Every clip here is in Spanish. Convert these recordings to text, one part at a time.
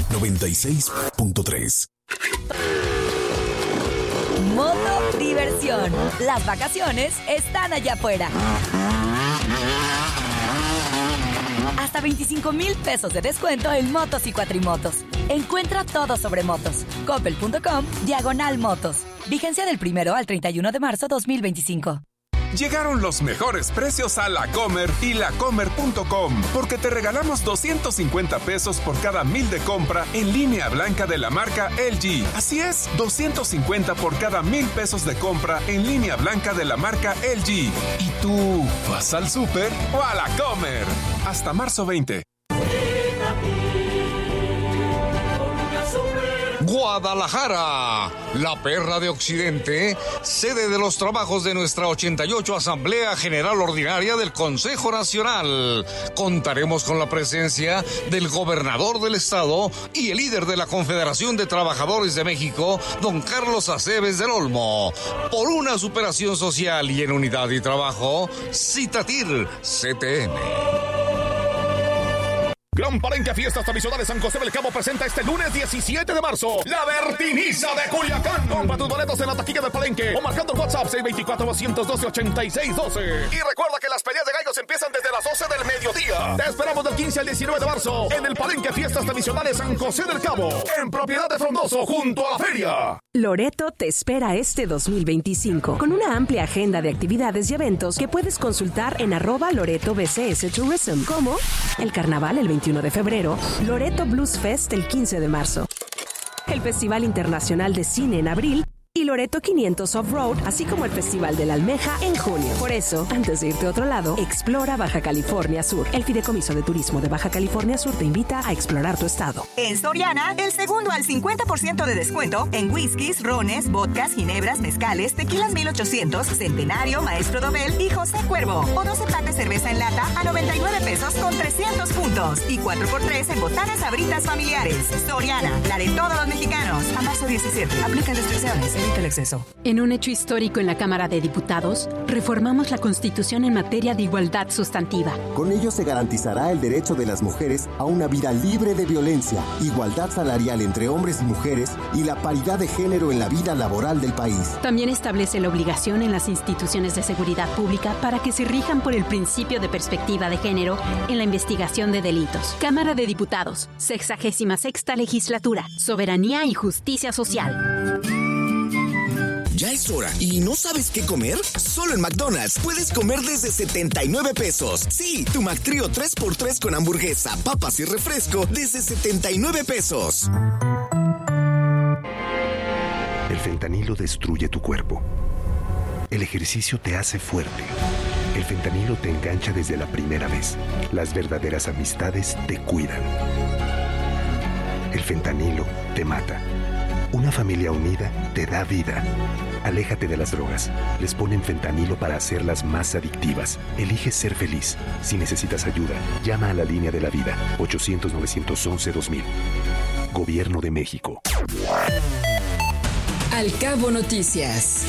96.3. Moto Diversión. Las vacaciones están allá afuera. Hasta 25,000 pesos de descuento en motos y cuatrimotos. Encuentra todo sobre motos. Coppel.com/motos. Vigencia del 1 al 31 de marzo 2025. Llegaron los mejores precios a La Comer y lacomer.com, porque te regalamos 250 pesos por cada 1,000 de compra en línea blanca de la marca LG. Así es, 250 por cada 1,000 pesos de compra en línea blanca de la marca LG. ¿Y tú vas al súper o a La Comer? Hasta marzo 20. Guadalajara, la perla de Occidente, sede de los trabajos de nuestra 88 Asamblea General Ordinaria del Consejo Nacional. Contaremos con la presencia del gobernador del estado y el líder de la Confederación de Trabajadores de México, don Carlos Aceves del Olmo. Por una superación social y en unidad y trabajo, Citatir CTM. Gran Palenque Fiestas Tradicionales San José del Cabo presenta este lunes 17 de marzo la Bertiniza de Culiacán. Compra tus boletos en la taquilla de Palenque o marcando el WhatsApp 624-212-8612. Y recuerda que las peleas de gallos empiezan desde las 12 del mediodía. Te esperamos del 15 al 19 de marzo en el Palenque Fiestas Tradicionales San José del Cabo, en propiedad de Frondoso, junto a la feria. Loreto te espera este 2025 con una amplia agenda de actividades y eventos que puedes consultar en @LoretoBCSTourism, como el Carnaval el 21 de febrero, Loreto Blues Fest el 15 de marzo, el Festival Internacional de Cine en abril y Loreto 500 Off-Road, así como el Festival de la Almeja en junio. Por eso, antes de irte a otro lado, explora Baja California Sur. El Fideicomiso de Turismo de Baja California Sur te invita a explorar tu estado. En Soriana, el segundo al 50% de descuento en whiskies, rones, vodkas, ginebras, mezcales, tequilas 1800, Centenario, Maestro Dobel y José Cuervo. O 12 packs de cerveza en lata a 99 pesos con 300 puntos. Y 4x3 en botanas Sabritas familiares. Soriana, la de todos los mexicanos. A marzo 17. Aplican restricciones. Evita el exceso. En un hecho histórico en la Cámara de Diputados, reformamos la Constitución en materia de igualdad sustantiva. Con ello se garantizará el derecho de las mujeres a una vida libre de violencia, igualdad salarial entre hombres y mujeres y la paridad de género en la vida laboral del país. También establece la obligación en las instituciones de seguridad pública para que se rijan por el principio de perspectiva de género en la investigación de delitos. Cámara de Diputados, 66ª Legislatura, Soberanía y Justicia Social. Ya es hora. ¿Y no sabes qué comer? Solo en McDonald's puedes comer desde 79 pesos. Sí, tu McTrío 3x3 con hamburguesa, papas y refresco desde 79 pesos. El fentanilo destruye tu cuerpo. El ejercicio te hace fuerte. El fentanilo te engancha desde la primera vez. Las verdaderas amistades te cuidan. El fentanilo te mata. Una familia unida te da vida. Aléjate de las drogas. Les ponen fentanilo para hacerlas más adictivas. Elige ser feliz. Si necesitas ayuda, llama a la línea de la vida. 800-911-2000. Gobierno de México. Al Cabo Noticias.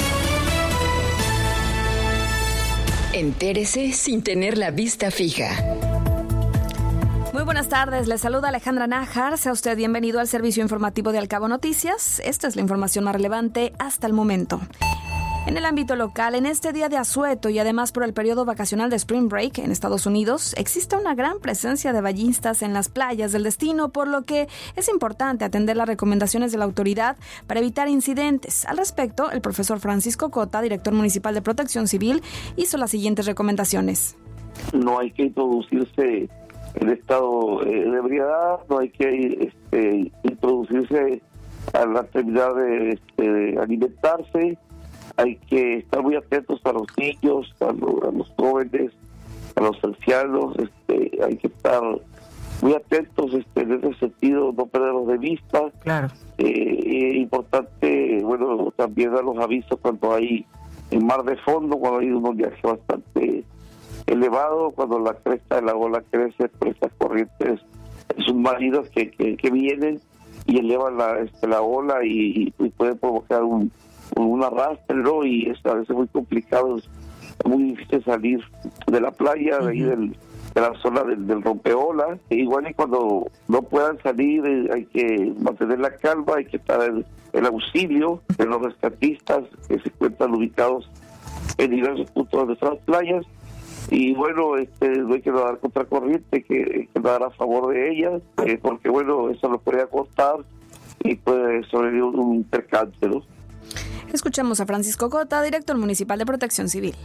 Entérese sin tener la vista fija. Muy buenas tardes, les saluda Alejandra Nájar. Sea usted bienvenido al servicio informativo de Al Cabo Noticias. Esta es la información más relevante hasta el momento. En el ámbito local, en este día de asueto y además por el periodo vacacional de Spring Break en Estados Unidos, existe una gran presencia de bañistas en las playas del destino, por lo que es importante atender las recomendaciones de la autoridad para evitar incidentes. Al respecto, el profesor Francisco Cota, director municipal de Protección Civil, hizo las siguientes recomendaciones. No hay que introducirse en estado de ebriedad, no hay que introducirse a la actividad de alimentarse. Hay que estar muy atentos a los niños, a los jóvenes, a los ancianos. Hay que estar muy atentos en ese sentido, no perderlos de vista. Claro. Importante, bueno, también dar los avisos cuando hay en mar de fondo, cuando hay un oleaje bastante elevado, cuando la cresta de la ola crece por estas corrientes submarinas que vienen y elevan la ola y pueden provocar un arrastre, ¿no? Y es a veces muy complicado, es muy difícil salir de la playa, de ahí la zona del rompeolas. Igual y cuando no puedan salir, hay que mantener la calma, hay que estar el auxilio de los rescatistas que se encuentran ubicados en diversos puntos de nuestras playas. Y bueno, no hay que nadar contracorriente, que nadar a favor de ellas, porque bueno, eso nos puede costar y puede sobrevivir un percance, ¿no? Escuchamos a Francisco Cota, director municipal de Protección Civil.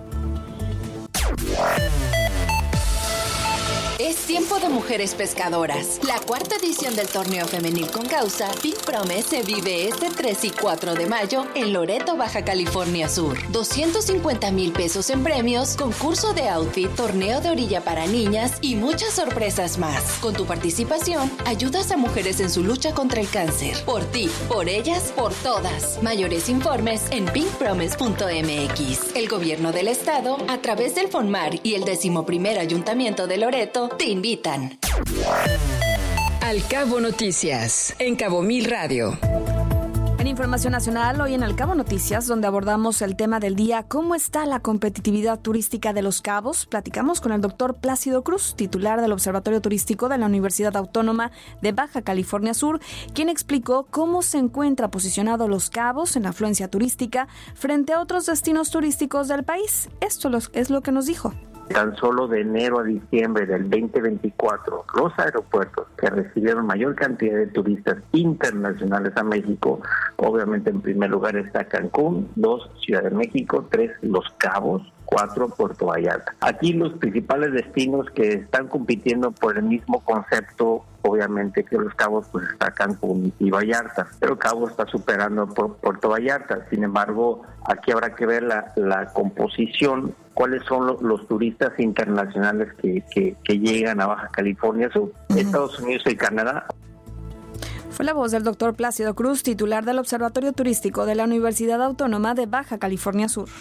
Es tiempo de mujeres pescadoras. La cuarta edición del torneo femenil con causa Pink Promise se vive este 3 y 4 de mayo en Loreto, Baja California Sur. 250,000 pesos en premios, concurso de outfit, torneo de orilla para niñas y muchas sorpresas más. Con tu participación, ayudas a mujeres en su lucha contra el cáncer. Por ti, por ellas, por todas. Mayores informes en pinkpromise.mx. El gobierno del estado, a través del FONMAR y el 11º Ayuntamiento de Loreto, te invitan. Al Cabo Noticias, en Cabo Mil Radio. En Información Nacional, hoy en Al Cabo Noticias, donde abordamos el tema del día, ¿cómo está la competitividad turística de Los Cabos? Platicamos con el doctor Plácido Cruz, titular del Observatorio Turístico de la Universidad Autónoma de Baja California Sur, quien explicó cómo se encuentra posicionado Los Cabos en la afluencia turística frente a otros destinos turísticos del país. Esto es lo que nos dijo. Tan solo de enero a diciembre del 2024, los aeropuertos que recibieron mayor cantidad de turistas internacionales a México, obviamente en primer lugar está Cancún, 2, Ciudad de México, 3, Los Cabos, 4, Puerto Vallarta. Aquí los principales destinos que están compitiendo por el mismo concepto, obviamente que Los Cabos pues está Cancún y Vallarta, pero Cabo está superando por Puerto Vallarta. Sin embargo, aquí habrá que ver la composición, cuáles son los turistas internacionales que llegan a Baja California Sur, Estados Unidos y Canadá. Fue la voz del doctor Plácido Cruz, titular del Observatorio Turístico de la Universidad Autónoma de Baja California Sur.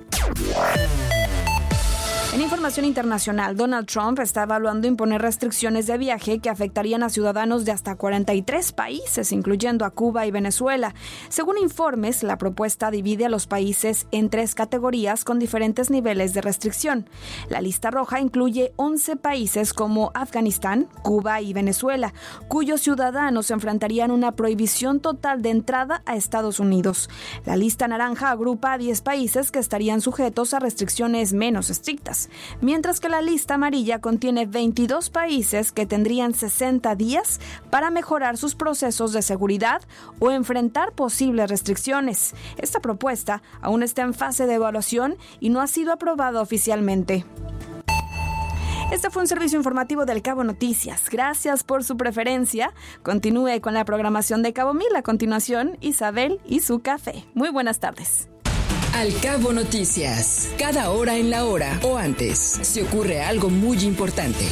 En información internacional, Donald Trump está evaluando imponer restricciones de viaje que afectarían a ciudadanos de hasta 43 países, incluyendo a Cuba y Venezuela. Según informes, la propuesta divide a los países en 3 categorías con diferentes niveles de restricción. La lista roja incluye 11 países como Afganistán, Cuba y Venezuela, cuyos ciudadanos enfrentarían una prohibición total de entrada a Estados Unidos. La lista naranja agrupa a 10 países que estarían sujetos a restricciones menos estrictas, mientras que la lista amarilla contiene 22 países que tendrían 60 días para mejorar sus procesos de seguridad o enfrentar posibles restricciones. Esta propuesta aún está en fase de evaluación y no ha sido aprobada oficialmente. Este fue un servicio informativo del Cabo Noticias. Gracias por su preferencia. Continúe con la programación de Cabo Mil. A continuación, Isabel y su café. Muy buenas tardes. Al Cabo Noticias, cada hora en la hora o antes, si ocurre algo muy importante.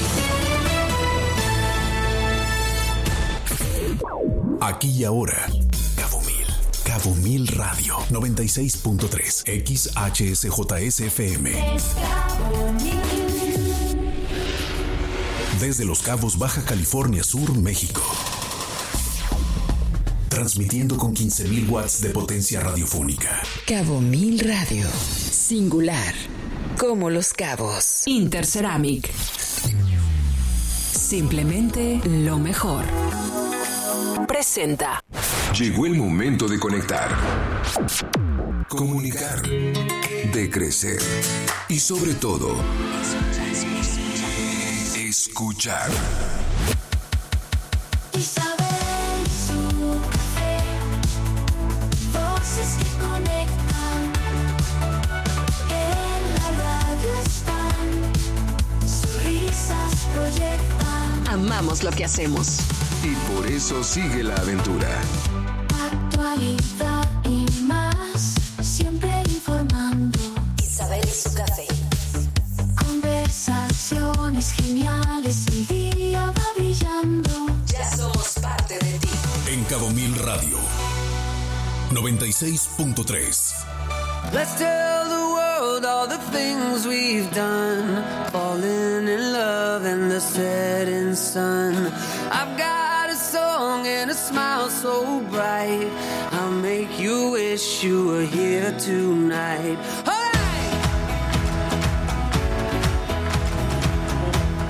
Aquí y ahora, Cabo Mil Radio, 96.3, XHSJSFM. Desde Los Cabos, Baja California Sur, México. Transmitiendo con 15,000 watts de potencia radiofónica. Cabo Mil Radio. Singular. Como Los Cabos. Interceramic. Simplemente lo mejor. Presenta. Llegó el momento de conectar. Comunicar. De crecer. Y sobre todo, escuchar. Amamos lo que hacemos. Y por eso sigue la aventura. Actualidad y más, siempre informando. Isabel y su café. Conversaciones geniales, mi día va brillando. Ya somos parte de ti. En Cabo Mil Radio, 96.3. Let's tell the world all the things we've done. Falling in love in the setting sun. I've got a song and a smile so bright. I'll make you wish you were here tonight. All right!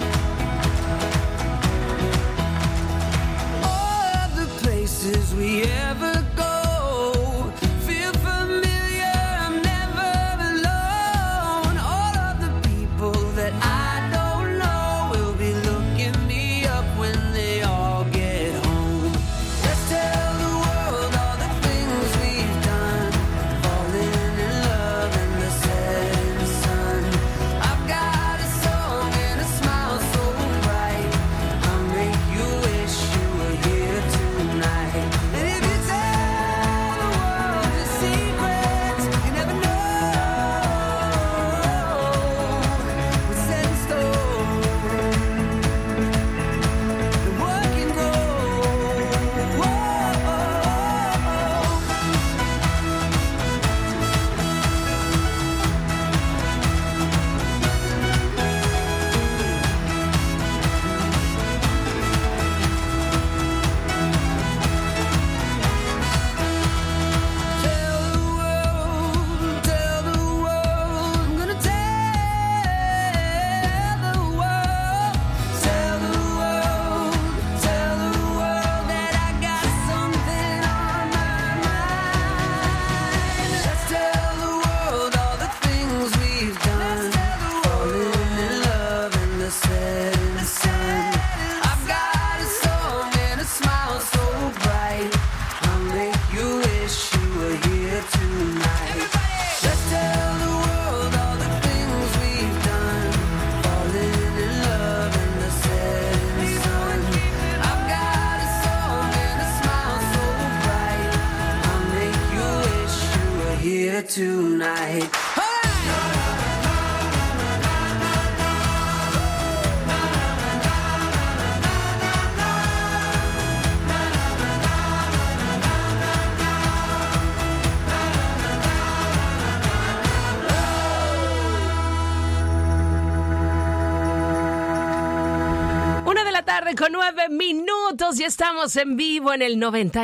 night. Tarde con 9 minutos y estamos en vivo en el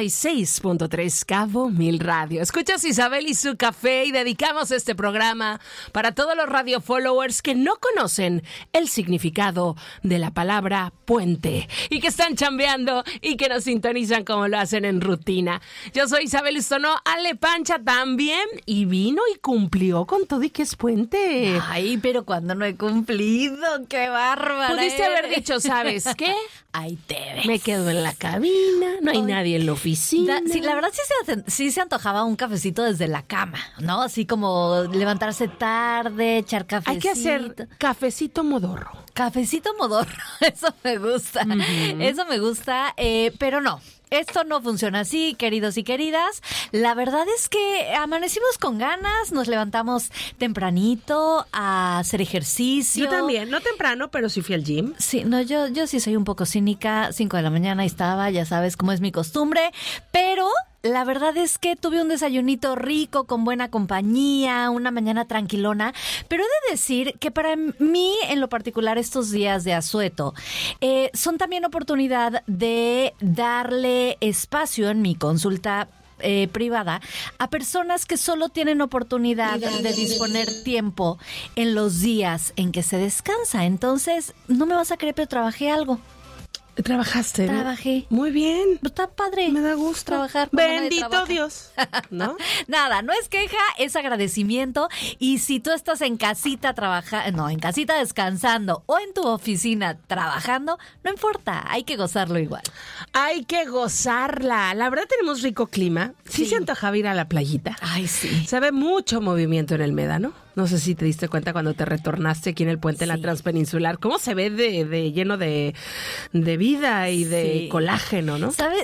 96.3 Cabo Mil Radio. Escuchas Isabel y su café y dedicamos este programa para todos los radio followers que no conocen el significado de la palabra puente y que están chambeando y que nos sintonizan como lo hacen en rutina. Yo soy Isabel Ustonó, Ale Pancha también, y vino y cumplió con todo y que es puente. Ay, pero cuando no he cumplido, qué bárbara. Pudiste haber dicho, ¿sabes qué? Ahí te ves. Me quedo en la cabina, no hay nadie en la oficina. Sí, la verdad sí se antojaba un cafecito desde la cama, ¿no? Así como levantarse tarde, echar cafecito. Hay que hacer cafecito modorro. Cafecito modorro, eso me gusta. Eso me gusta, pero no. Esto no funciona así, queridos y queridas. La verdad es que amanecimos con ganas, nos levantamos tempranito a hacer ejercicio. Yo también, no temprano, pero sí fui al gym. Sí, no, yo sí soy un poco cínica. 5 de la mañana estaba, ya sabes cómo es mi costumbre, pero la verdad es que tuve un desayunito rico, con buena compañía, una mañana tranquilona, pero he de decir que para mí, en lo particular, estos días de asueto son también oportunidad de darle espacio en mi consulta privada a personas que solo tienen oportunidad de disponer tiempo en los días en que se descansa. Entonces, no me vas a creer, pero trabajé algo. ¿Trabajaste? Trabajé. Muy bien. Está padre. Me da gusto. Trabajar. Bendito Dios. ¿No? Nada, no es queja, es agradecimiento. Y si tú estás en casita en casita descansando o en tu oficina trabajando, no importa, hay que gozarlo igual. Hay que gozarla. La verdad tenemos rico clima. Sí se antojaba ir a la playita. Ay, sí. Se ve mucho movimiento en el Médano. No sé si te diste cuenta cuando te retornaste aquí en el puente en la Transpeninsular. ¿Cómo se ve de lleno de vida y de colágeno, no? ¿Sabes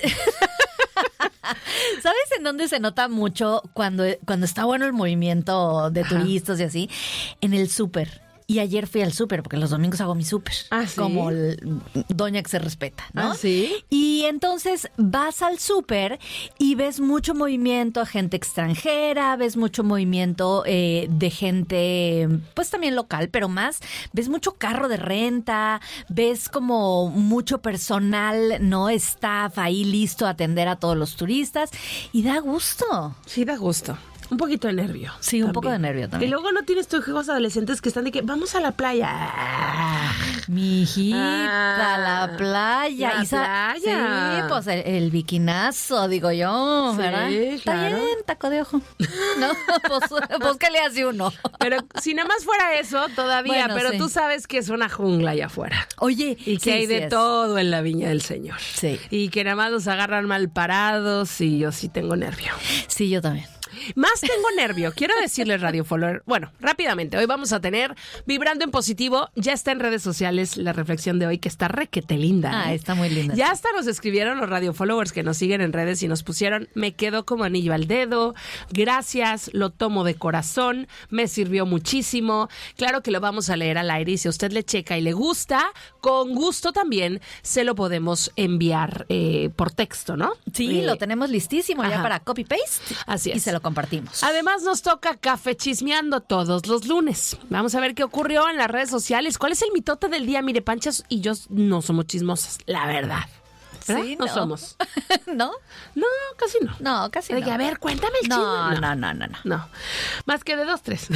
en dónde se nota mucho cuando está bueno el movimiento de turistas y así? En el súper. Y ayer fui al súper, porque los domingos hago mi súper. ¿Ah, sí? Como doña que se respeta, ¿no? ¿Ah, sí? Y entonces vas al súper y ves mucho movimiento de gente extranjera, ves mucho movimiento de gente, pues también local, pero más, ves mucho carro de renta, ves como mucho personal, ¿no? Staff ahí listo a atender a todos los turistas y da gusto. Sí, da gusto. Un poquito de nervio. Sí, un poco de nervio también. Y luego no tienes tus hijos adolescentes que están de que vamos a la playa. Mi hijita, la playa. La playa. Sí, pues el bikinazo, digo yo, sí, ¿verdad? Claro. Está bien, taco de ojo. No, pues ¿qué le hace uno? Pero si nada más fuera eso, todavía. Bueno, pero sí. Tú sabes que es una jungla allá afuera. Oye, y que hay de todo en la viña del Señor. Sí. Y que nada más los agarran mal parados y yo sí tengo nervio. Sí, yo también. Más tengo nervio. Quiero decirles, Radio Follower. Bueno, rápidamente, hoy vamos a tener Vibrando en Positivo. Ya está en redes sociales la reflexión de hoy, que está requete linda. Ah, está muy linda. Ya hasta nos escribieron los Radio Followers que nos siguen en redes y nos pusieron: me quedó como anillo al dedo, gracias, lo tomo de corazón, me sirvió muchísimo. Claro que lo vamos a leer al aire y si a usted le checa y le gusta, con gusto también se lo podemos enviar por texto, ¿no? Sí, lo tenemos listísimo ya para copy-paste. Así es. Y se lo compartimos. Además nos toca Café Chismeando todos los lunes. Vamos a ver qué ocurrió en las redes sociales. ¿Cuál es el mitote del día? Mire, Panchas y yo no somos chismosas, la verdad. ¿Verdad? Sí, no somos. ¿No? No, casi no. No, casi de no. Que, a ver, cuéntame el chisme. No. Más que de 2, 3.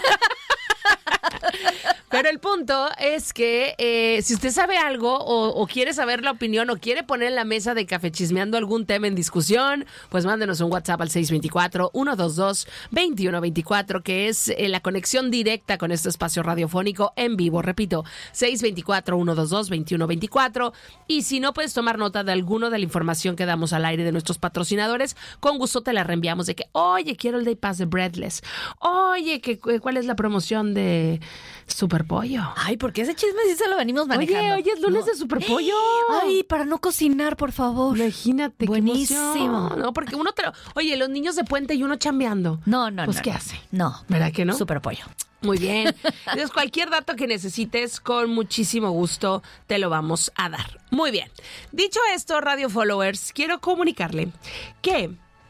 Pero el punto es que si usted sabe algo o quiere saber la opinión o quiere poner en la mesa de Café Chismeando algún tema en discusión, pues mándenos un WhatsApp al 624-122-2124, que es la conexión directa con este espacio radiofónico en vivo. Repito, 624-122-2124. Y si no puedes tomar nota de alguno de la información que damos al aire de nuestros patrocinadores, con gusto te la reenviamos de que, oye, quiero el Day Pass de Breadless. Oye, ¿cuál es la promoción de Superpollo. Ay, porque ese chisme sí se lo venimos manejando. Oye, es lunes de Superpollo. Ay, para no cocinar, por favor. Imagínate. Buenísimo. No, porque uno Oye, los niños de puente y uno chambeando. No. Pues, ¿qué hace? No. ¿Verdad que no? Superpollo. Muy bien. Entonces, cualquier dato que necesites, con muchísimo gusto te lo vamos a dar. Muy bien. Dicho esto, Radio Followers, quiero comunicarle que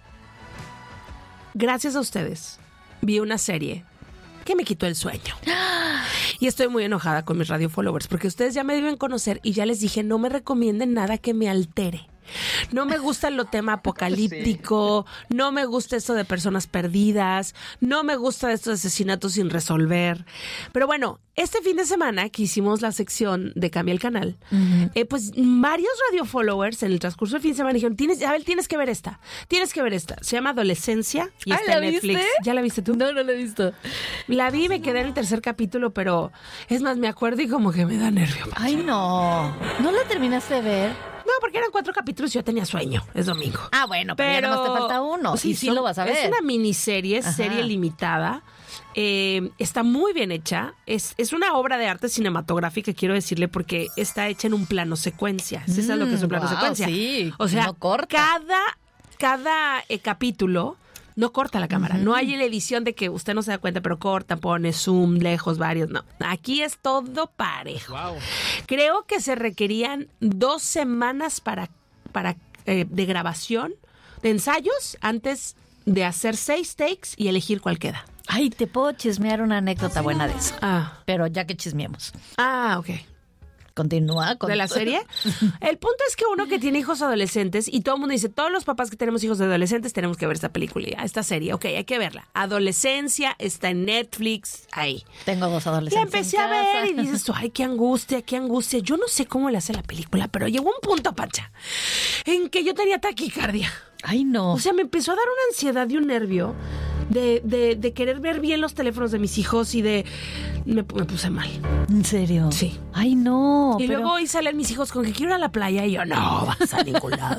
gracias a ustedes vi una serie que me quitó el sueño. Y estoy muy enojada con mis Radio Followers porque ustedes ya me deben conocer y ya les dije, no me recomienden nada que me altere. No me gusta el tema apocalíptico, no me gusta esto de personas perdidas, no me gusta estos asesinatos sin resolver. Pero bueno, este fin de semana que hicimos la sección de Cambia el Canal, pues varios radio followers en el transcurso del fin de semana dijeron, tienes que ver esta. Se llama Adolescencia y está en Netflix. ¿Viste? ¿Ya la viste tú? No la he visto. La vi y me quedé en el tercer capítulo, pero es más, me acuerdo y como que me da nervio. Ay, no. ¿No la terminaste de ver? No, porque eran 4 capítulos y yo tenía sueño. Es domingo. Ah, bueno, pero ya nada más te falta uno. Sí, lo vas a ver. Es una miniserie, serie limitada. Está muy bien hecha. Es una obra de arte cinematográfica, quiero decirle, porque está hecha en un plano secuencia. ¿Sí sabes lo que es un plano secuencia? Sí, o sea, no corta. cada capítulo no corta la cámara. No hay la edición de que usted no se da cuenta, pero corta, pone zoom, lejos, varios. No, aquí es todo parejo. Wow. Creo que se requerían 2 semanas de grabación, de ensayos, antes de hacer 6 takes y elegir cuál queda. Ay, te puedo chismear una anécdota buena de eso. Pero ya que chismeamos. Ok. Continúa con... ¿De la serie? El punto es que uno que tiene hijos adolescentes, y todo el mundo dice, todos los papás que tenemos hijos de adolescentes tenemos que ver esta película, esta serie. Ok, hay que verla. Adolescencia, está en Netflix, ahí. Tengo 2 adolescentes. La empecé a ver y dices, ay, qué angustia. Yo no sé cómo le hace la película, pero llegó un punto, Pacha, en que yo tenía taquicardia. Ay, no. O sea, me empezó a dar una ansiedad y un nervio de querer ver bien los teléfonos de mis hijos y me puse mal. ¿En serio? Sí. Ay, no. Y luego hoy salen mis hijos con que quiero ir a la playa y yo, no vas a ningún lado.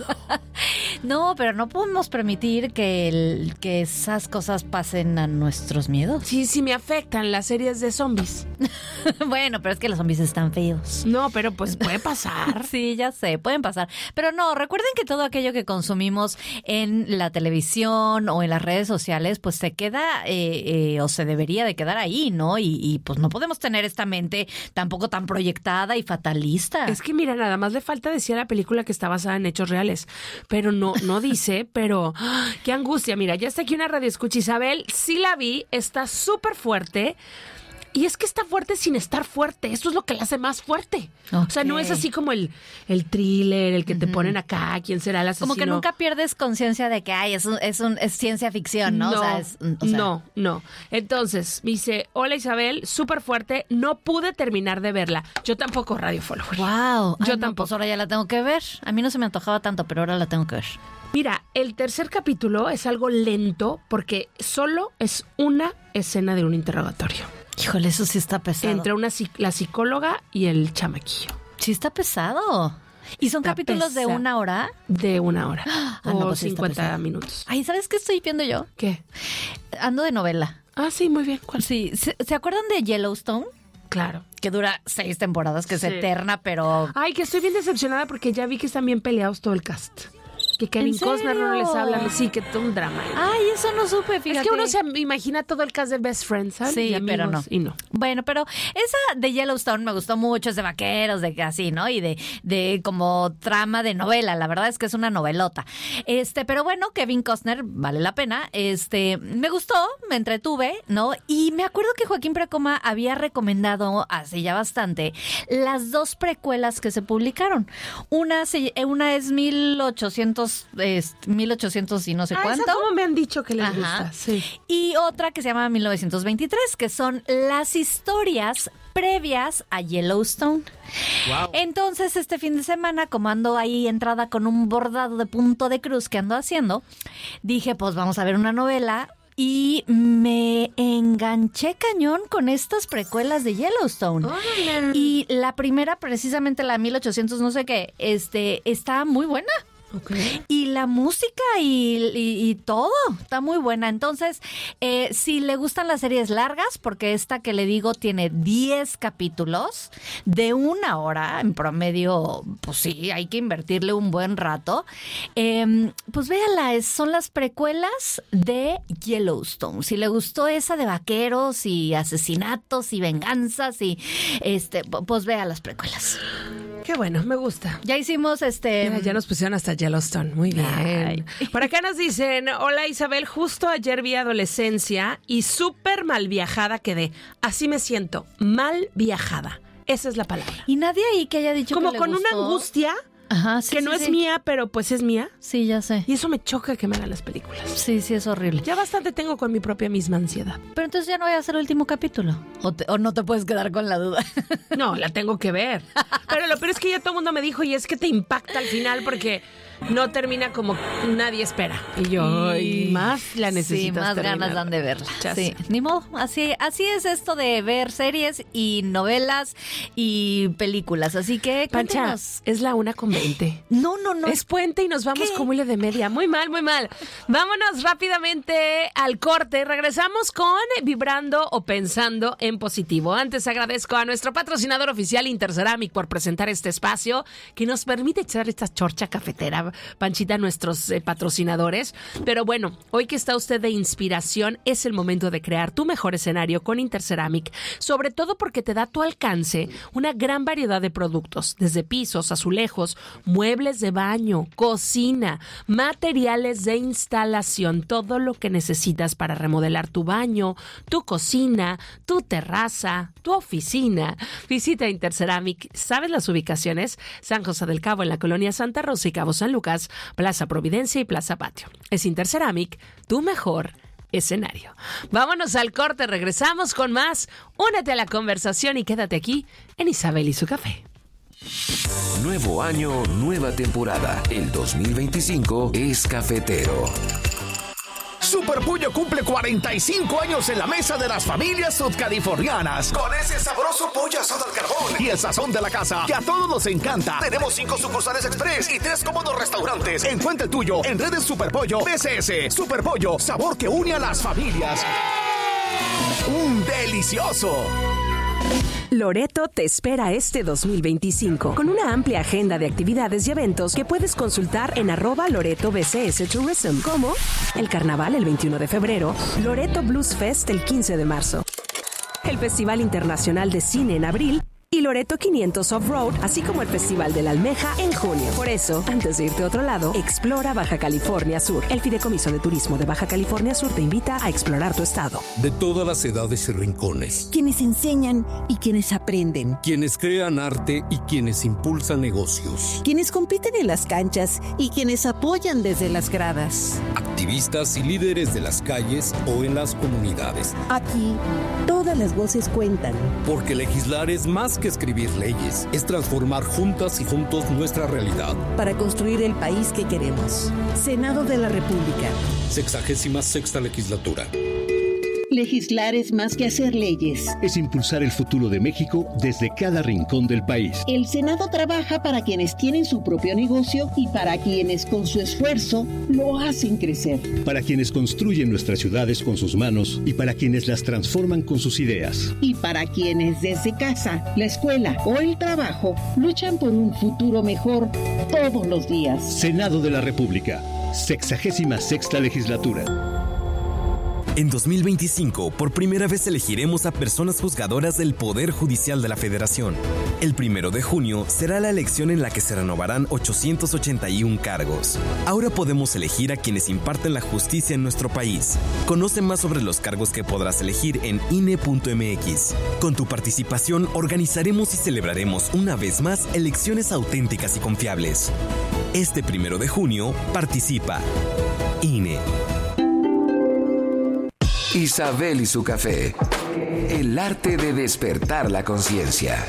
No, pero no podemos permitir que esas cosas pasen a nuestros miedos. Sí, me afectan las series de zombies. Bueno, pero es que los zombies están feos. No, pero pues puede pasar. Sí, ya sé, pueden pasar. Pero no, recuerden que todo aquello que consumimos en la televisión o en las redes sociales, pues se queda o se debería de quedar ahí, ¿no? Y pues no podemos tener esta mente tampoco tan proyectada y fatalista. Es que mira, nada más le falta decir a la película que está basada en hechos reales, pero no dice, pero qué angustia. Mira, ya está aquí una radioescucha, Isabel, sí la vi, está súper fuerte. Y es que está fuerte sin estar fuerte. Eso es lo que la hace más fuerte. Okay. O sea, no es así como el thriller, el que te ponen acá, quién será el asesino. Como que nunca pierdes conciencia de que es ciencia ficción, ¿no? No. Entonces, me dice, hola Isabel, súper fuerte, no pude terminar de verla. Yo tampoco, Radio Follower. Wow. Yo tampoco. Pues ahora ya la tengo que ver. A mí no se me antojaba tanto, pero ahora la tengo que ver. Mira, el tercer capítulo es algo lento porque solo es una escena de un interrogatorio. Híjole, eso sí está pesado. Entre la psicóloga y el chamaquillo. Sí está pesado. ¿Y son capítulos de 1 hora? De 1 hora. No, pues 50 minutos. Ay, ¿sabes qué estoy viendo yo? ¿Qué? Ando de novela. Ah, sí, muy bien. ¿Cuál? Sí. ¿Se acuerdan de Yellowstone? Claro. Que dura 6 temporadas, que es eterna, pero... Ay, que estoy bien decepcionada porque ya vi que están bien peleados todo el cast. Que Kevin Costner no les habla, sí, que todo un drama. Ay, eso no supe, fíjate. Es que uno se imagina todo el cast de Best Friends, ¿sabes? Sí, pero no. Y no. Bueno, pero esa de Yellowstone me gustó mucho, es de vaqueros, de así, ¿no? Y de como trama de novela, la verdad es que es una novelota. Pero bueno, Kevin Costner, vale la pena. Me gustó, me entretuve, ¿no? Y me acuerdo que Joaquín Precoma había recomendado hace ya bastante las 2 precuelas que se publicaron. Una es 1800 y no sé cuánto. Esa como me han dicho que les gusta. Sí. Y otra que se llama 1923, que son las historias previas a Yellowstone. Wow. Entonces, este fin de semana, como ando ahí entrada con un bordado de punto de cruz que ando haciendo, dije, pues vamos a ver una novela. Y me enganché cañón con estas precuelas de Yellowstone. Y la primera, precisamente la 1800 no sé qué, está muy buena. Okay. Y la música y todo está muy buena. Entonces, si le gustan las series largas, porque esta que le digo tiene 10 capítulos de 1 hora en promedio, pues sí, hay que invertirle un buen rato. Pues véala, son las precuelas de Yellowstone. Si le gustó esa de vaqueros y asesinatos y venganzas y pues vea las precuelas. Qué bueno, me gusta. Ya hicimos Mira, ya nos pusieron hasta Yellowstone. Muy bien. Ay. Por acá nos dicen, hola Isabel, justo ayer vi Adolescencia y súper mal viajada quedé. Así me siento, mal viajada. Esa es la palabra. Y nadie ahí que haya dicho como que le con gustó. Una angustia. Ajá, sí, que no sí. es mía, pero pues es mía. Sí, ya sé. Y eso me choca que me hagan las películas. Sí, sí, es horrible. Ya bastante tengo con mi propia misma ansiedad. Pero entonces ya no voy a hacer el último capítulo. O no te puedes quedar con la duda. No, la tengo que ver. Pero lo peor es que ya todo el mundo me dijo, y es que te impacta al final porque no termina como nadie espera. Y yo más la necesito. Sí, más terminar. ganas dan de verla. Ya Sí, sé. ni modo. Así es esto de ver series y novelas y películas. Así que, Pancha, cuéntenos. es la 1:20. No. Es puente y nos vamos como hilo de media. Muy mal, muy mal. Vámonos rápidamente al corte. Regresamos con Vibrando o Pensando en Positivo. Antes agradezco a nuestro patrocinador oficial Interceramic por presentar este espacio que nos permite echar esta chorcha cafetera, Panchita, a nuestros patrocinadores. Pero bueno, hoy que está usted de inspiración, es el momento de crear tu mejor escenario con Interceramic. Sobre todo porque te da a tu alcance una gran variedad de productos, desde pisos, azulejos, muebles de baño, cocina, materiales de instalación, todo lo que necesitas para remodelar tu baño, tu cocina, tu terraza, tu oficina. Visita Interceramic. ¿Sabes las ubicaciones? San José del Cabo en la colonia Santa Rosa y Cabo San Lucas, Plaza Providencia y Plaza Patio. Es Interceramic, tu mejor escenario. Vámonos al corte, regresamos con más. Únete a la conversación y quédate aquí en Isabel y su café. Nuevo año, nueva temporada. El 2025 es cafetero. Super Pollo cumple 45 años en la mesa de las familias sudcalifornianas. Con ese sabroso pollo asado al carbón y el sazón de la casa que a todos nos encanta. Tenemos 5 sucursales express y 3 cómodos restaurantes. Encuentra el tuyo en redes Super Pollo BCS. Super Pollo, sabor que une a las familias. ¡Un delicioso! Loreto te espera este 2025 con una amplia agenda de actividades y eventos que puedes consultar en @LoretoBCSTourism, como el Carnaval el 21 de febrero, Loreto Blues Fest el 15 de marzo, el Festival Internacional de Cine en abril y Loreto 500 Off-Road, así como el Festival de la Almeja en junio. Por eso, antes de irte a otro lado, explora Baja California Sur. El Fideicomiso de Turismo de Baja California Sur te invita a explorar tu estado. De todas las edades y rincones. Quienes enseñan y quienes aprenden. Quienes crean arte y quienes impulsan negocios. Quienes compiten en las canchas y quienes apoyan desde las gradas. Activistas y líderes de las calles o en las comunidades. Aquí, todas las voces cuentan. Porque legislar es más que escribir leyes, es transformar juntas y juntos nuestra realidad. Para construir el país que queremos. Senado de la República. 66ª legislatura. Legislar es más que hacer leyes. Es impulsar el futuro de México desde cada rincón del país. El Senado trabaja para quienes tienen su propio negocio y para quienes con su esfuerzo lo hacen crecer. Para quienes construyen nuestras ciudades con sus manos y para quienes las transforman con sus ideas. Y para quienes desde casa, la escuela o el trabajo luchan por un futuro mejor todos los días. Senado de la República, 66ª legislatura. En 2025, por primera vez elegiremos a personas juzgadoras del Poder Judicial de la Federación. El 1 de junio será la elección en la que se renovarán 881 cargos. Ahora podemos elegir a quienes imparten la justicia en nuestro país. Conoce más sobre los cargos que podrás elegir en INE.mx. Con tu participación, organizaremos y celebraremos una vez más elecciones auténticas y confiables. Este 1 de junio, participa. INE. Isabel y su café. El arte de despertar la conciencia.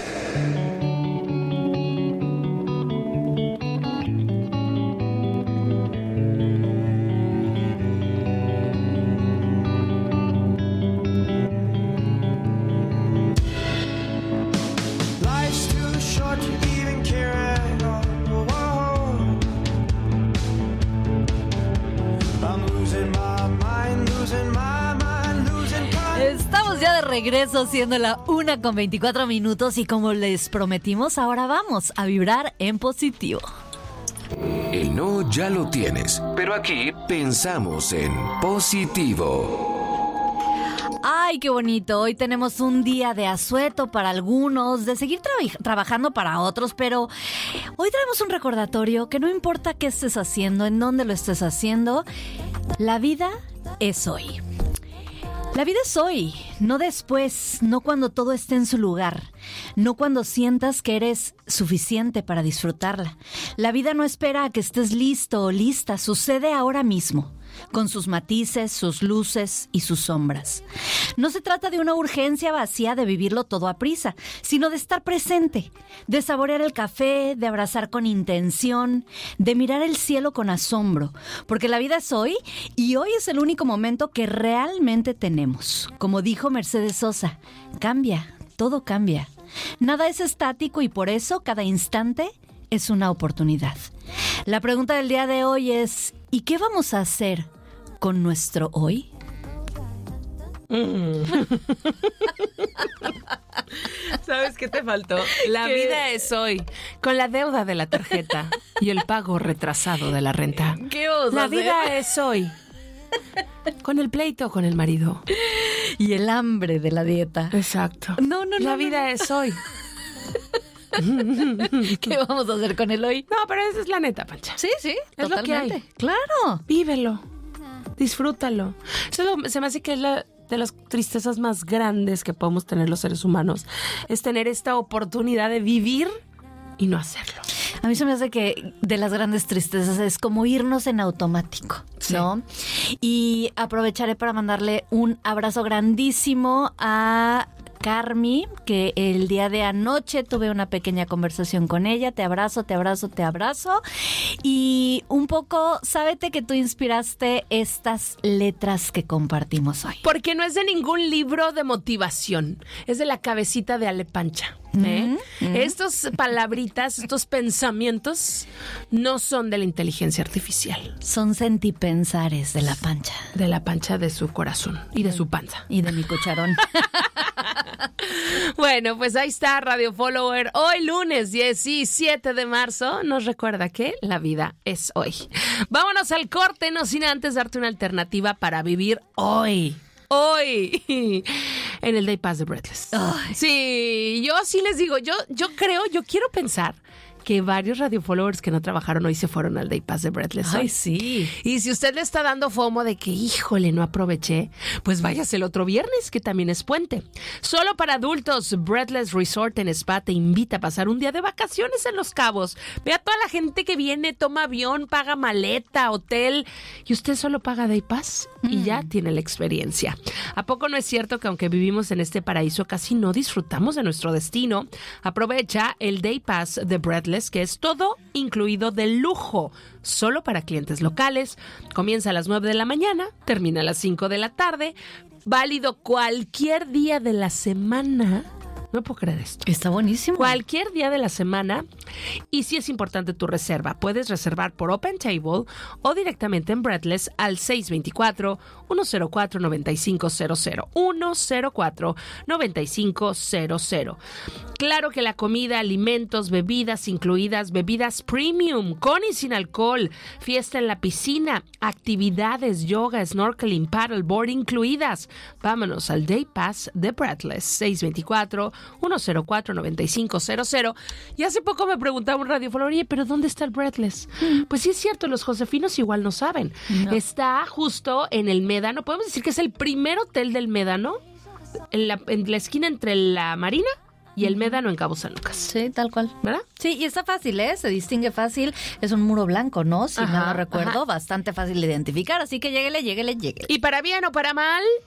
Estamos ya de regreso, siendo la 1:24 y como les prometimos, ahora vamos a vibrar en positivo. El no ya lo tienes, pero aquí pensamos en positivo. Ay, qué bonito. Hoy tenemos un día de asueto para algunos, de seguir trabajando para otros, pero hoy traemos un recordatorio que no importa qué estés haciendo, en dónde lo estés haciendo, la vida es hoy. La vida es hoy, no después, no cuando todo esté en su lugar, no cuando sientas que eres suficiente para disfrutarla. La vida no espera a que estés listo o lista, sucede ahora mismo, con sus matices, sus luces y sus sombras. No se trata de una urgencia vacía de vivirlo todo a prisa, sino de estar presente, de saborear el café, de abrazar con intención, de mirar el cielo con asombro, porque la vida es hoy y hoy es el único momento que realmente tenemos. Como dijo Mercedes Sosa, cambia, todo cambia. Nada es estático y por eso cada instante es una oportunidad. La pregunta del día de hoy es, ¿y qué vamos a hacer con nuestro hoy? ¿Sabes qué te faltó? La vida es hoy, con la deuda de la tarjeta y el pago retrasado de la renta. ¿Qué vamos a La hacer? vida es hoy, con el pleito con el marido. Y el hambre de la dieta. Exacto. La vida es hoy. ¿Qué vamos a hacer con el hoy? No, pero esa es la neta, Pancha. Sí, Es totalmente. lo que hay. Claro. Vívelo. Disfrútalo. Se me hace que es de las tristezas más grandes que podemos tener los seres humanos. Es tener esta oportunidad de vivir y no hacerlo. A mí se me hace que de las grandes tristezas es como irnos en automático, ¿no? Y aprovecharé para mandarle un abrazo grandísimo a Carmi, que el día de anoche tuve una pequeña conversación con ella. Te abrazo, te abrazo, te abrazo. Y un poco, sábete que tú inspiraste estas letras que compartimos hoy. Porque no es de ningún libro de motivación, es de la cabecita de Ale Pancha. Estos palabritas, estos pensamientos no son de la inteligencia artificial. Son sentipensares de la Pancha. De la Pancha de su corazón y de su panza. Y de mi cucharón. Bueno, pues ahí está Radio Follower. Hoy lunes 17 de marzo nos recuerda que la vida es hoy. Vámonos al corte, no sin antes darte una alternativa para vivir hoy. En el Day Pass de Breathless. Sí, yo sí les digo, yo quiero pensar que varios Radio Followers que no trabajaron hoy se fueron al Day Pass de Breathless. Ay, sí. Y si usted le está dando FOMO de que, híjole, no aproveché, pues váyase el otro viernes, que también es puente. Solo para adultos, Breathless Resort en Spa te invita a pasar un día de vacaciones en Los Cabos. Ve a toda la gente que viene, toma avión, paga maleta, hotel, y usted solo paga Day Pass y ya tiene la experiencia. ¿A poco no es cierto que aunque vivimos en este paraíso, casi no disfrutamos de nuestro destino? Aprovecha el Day Pass de Breathless, que es todo incluido de lujo, solo para clientes locales. Comienza a las 9 de la mañana, termina a las 5 de la tarde, válido cualquier día de la semana. No puedo creer esto. Está buenísimo. Cualquier día de la semana. Y sí es importante tu reserva. Puedes reservar por Open Table o directamente en Breathless al 624-104-9500. 104-9500. Claro que la comida, alimentos, bebidas incluidas, bebidas premium, con y sin alcohol, fiesta en la piscina, actividades, yoga, snorkeling, paddleboard incluidas. Vámonos al Day Pass de Breathless. 624-104-9500. Y hace poco me preguntaba un radiofollower, oye, ¿pero dónde está el Breathless? Pues sí es cierto, los josefinos igual no saben. No. Está justo en el Médano. Podemos decir que es el primer hotel del Médano, en la esquina entre la Marina y el Médano en Cabo San Lucas. Sí, tal cual. ¿Verdad? Sí, y está fácil, ¿eh? Se distingue fácil. Es un muro blanco, ¿no? Si no lo recuerdo, bastante fácil de identificar. Así que lléguele. Y para bien o para mal,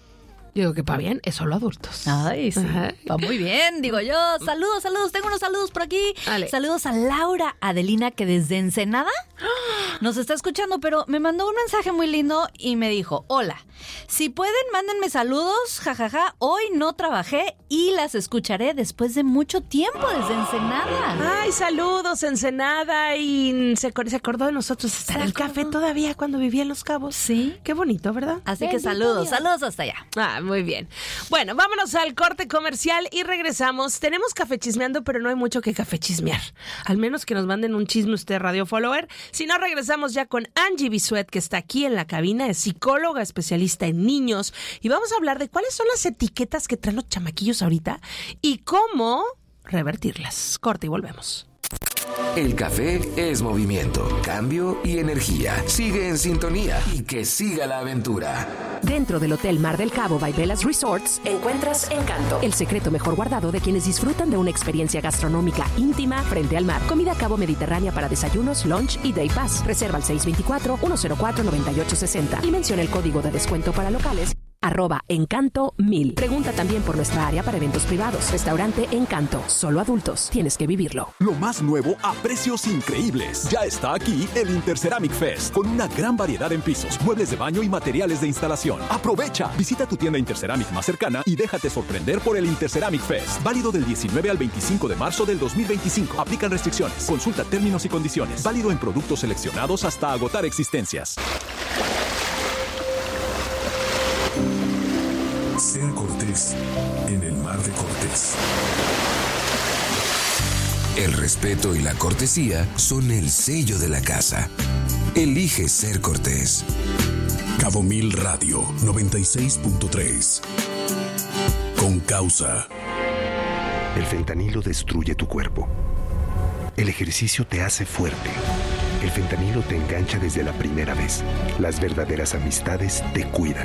Yo digo que para bien es solo adultos. Ay, sí. Ajá. Va muy bien, digo yo. Saludos. Tengo unos saludos por aquí. Dale. Saludos a Laura Adelina, que desde Ensenada nos está escuchando, pero me mandó un mensaje muy lindo y me dijo: hola, si pueden, mándenme saludos, jajaja. Hoy no trabajé y las escucharé después de mucho tiempo desde Ensenada. Ay, saludos, Ensenada. Y se acordó de nosotros estar en el café todavía cuando vivía en Los Cabos. Sí. Qué bonito, ¿verdad? Así que saludos hasta allá. Muy bien. Bueno, vámonos al corte comercial y regresamos. Tenemos café chismeando, pero no hay mucho que café chismear. Al menos que nos manden un chisme usted, Radio Follower. Si no, regresamos ya con Angie Bisuet, que está aquí en la cabina, es psicóloga especialista en niños. Y vamos a hablar de cuáles son las etiquetas que traen los chamaquillos ahorita y cómo revertirlas. Corte y volvemos. El café es movimiento, cambio y energía. Sigue en sintonía y que siga la aventura. Dentro del Hotel Mar del Cabo by Velas Resorts encuentras Encanto, el secreto mejor guardado de quienes disfrutan de una experiencia gastronómica íntima frente al mar. Comida Cabo Mediterránea para desayunos, lunch y day pass. Reserva al 624-104-9860 y menciona el código de descuento para locales @Encanto1000. Pregunta también por nuestra área para eventos privados. Restaurante Encanto, solo adultos. Tienes que vivirlo. Lo más nuevo a precios increíbles. Ya está aquí el Interceramic Fest, con una gran variedad en pisos, muebles de baño y materiales de instalación. ¡Aprovecha! Visita tu tienda Interceramic más cercana y déjate sorprender por el Interceramic Fest. Válido del 19 al 25 de marzo del 2025. Aplican restricciones. Consulta términos y condiciones. Válido en productos seleccionados hasta agotar existencias. Ser cortés en el Mar de Cortés. El respeto y la cortesía son el sello de la casa. Elige ser cortés. Cabo Mil Radio 96.3. Con causa. El fentanilo destruye tu cuerpo. El ejercicio te hace fuerte. El fentanilo te engancha desde la primera vez. Las verdaderas amistades te cuidan.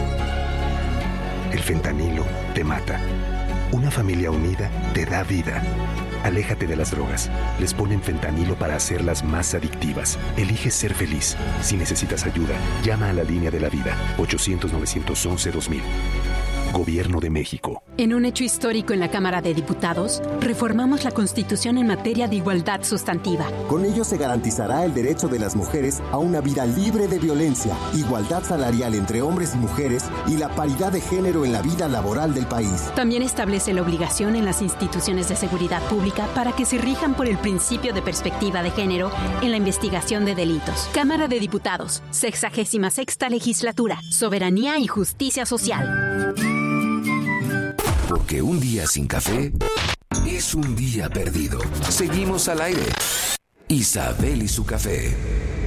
El fentanilo te mata. Una familia unida te da vida. Aléjate de las drogas. Les ponen fentanilo para hacerlas más adictivas. Elige ser feliz. Si necesitas ayuda, llama a la línea de la vida. 800-911-2000. Gobierno de México. En un hecho histórico en la Cámara de Diputados, reformamos la Constitución en materia de igualdad sustantiva. Con ello se garantizará el derecho de las mujeres a una vida libre de violencia, igualdad salarial entre hombres y mujeres y la paridad de género en la vida laboral del país. También establece la obligación en las instituciones de seguridad pública para que se rijan por el principio de perspectiva de género en la investigación de delitos. Cámara de Diputados, 66ª Legislatura, Soberanía y Justicia Social. Porque un día sin café es un día perdido. Seguimos al aire. Isabel y su café.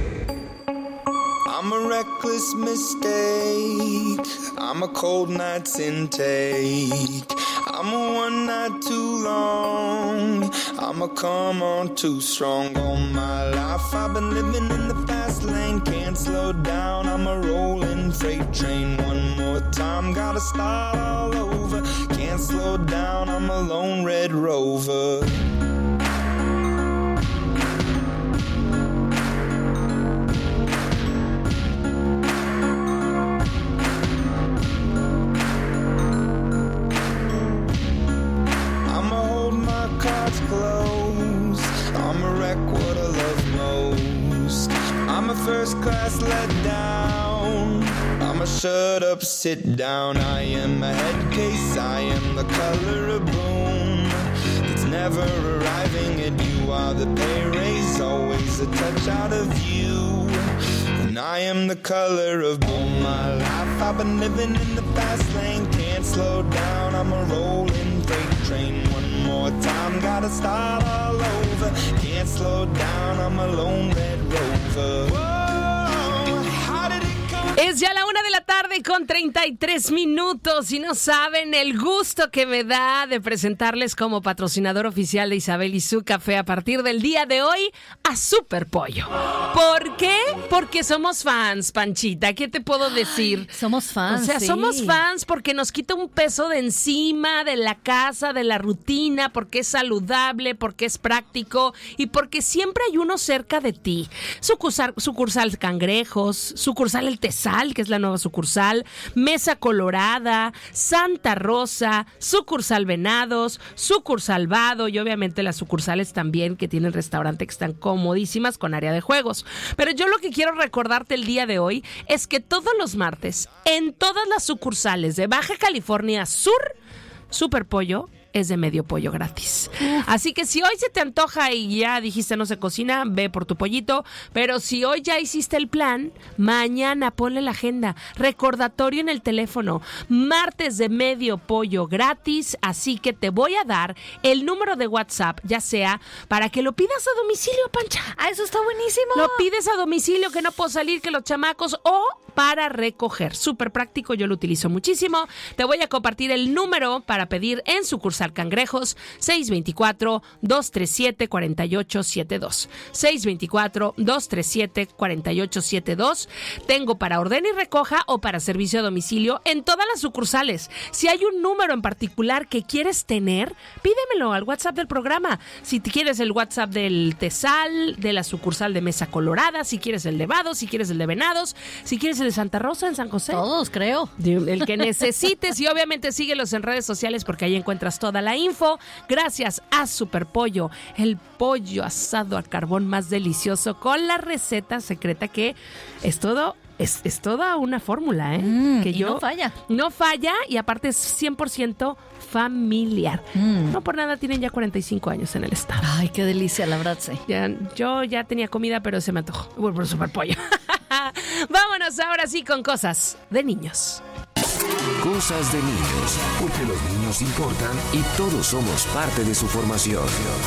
I'm a reckless mistake. I'm a cold night's intake. I'm a one night too long. I'm a come on too strong. All my life I've been living in the fast lane. Can't slow down. I'm a rolling freight train. One more time, gotta start all over. Can't slow down. I'm a lone red rover. Close. I'ma wreck what I love most. I'm a first class let down. I'ma shut up, sit down. I am a head case. I am the color of boom. It's never arriving at you. Are the pay raise always a touch out of you? And I am the color of boom. My life I've been living in the fast lane. Can't slow down. I'm a rolling freight train. One more time, gotta start all over. Can't slow down, I'm a lone red rover. Whoa, how did it come? Es ya la 1:00 con 33 minutos y no saben el gusto que me da de presentarles como patrocinador oficial de Isabel y su café a partir del día de hoy a Super Pollo. ¿Por qué? Porque somos fans, Panchita. ¿Qué te puedo decir? Ay, somos fans. O sea, sí. somos fans porque nos quita un peso de encima, de la casa, de la rutina, porque es saludable, porque es práctico y porque siempre hay uno cerca de ti. Sucursal Cangrejos, sucursal El Tesal, que es la nueva sucursal, sucursal Mesa Colorada, Santa Rosa, sucursal Venados, sucursal Vado y obviamente las sucursales también que tienen restaurante que están comodísimas con área de juegos. Pero yo lo que quiero recordarte el día de hoy es que todos los martes en todas las sucursales de Baja California Sur, Super Pollo es de medio pollo gratis. Así que si hoy se te antoja y ya dijiste no se cocina, ve por tu pollito, pero si hoy ya hiciste el plan, mañana ponle la agenda, recordatorio en el teléfono, martes de medio pollo gratis, así que te voy a dar el número de WhatsApp, ya sea para que lo pidas a domicilio, Pancha. Ah, eso está buenísimo. Lo pides a domicilio, que no puedo salir, que los chamacos, o para recoger. Súper práctico, yo lo utilizo muchísimo. Te voy a compartir el número para pedir en sucursal Cangrejos, 624-237-4872. 624-237-4872. Tengo para orden y recoja o para servicio a domicilio en todas las sucursales. Si hay un número en particular que quieres tener, pídemelo al WhatsApp del programa. Si quieres el WhatsApp del Tesal, de la sucursal de Mesa Colorada, si quieres el de Vado, si quieres el de Venados, si quieres el de Santa Rosa en San José. Todos, creo. El que necesites y obviamente síguelos en redes sociales porque ahí encuentras toda la info. Gracias a Super Pollo, el pollo asado a carbón más delicioso con la receta secreta que es todo. Es toda una fórmula, que y no falla. No falla y aparte es 100% familiar. No por nada tienen ya 45 años en el estado. Ay, qué delicia, la verdad, sí. Yo ya tenía comida, pero se me antojó. Voy por Super Pollo. Vámonos ahora sí con cosas de niños. Cosas de niños, porque los niños importan y todos somos parte de su formación.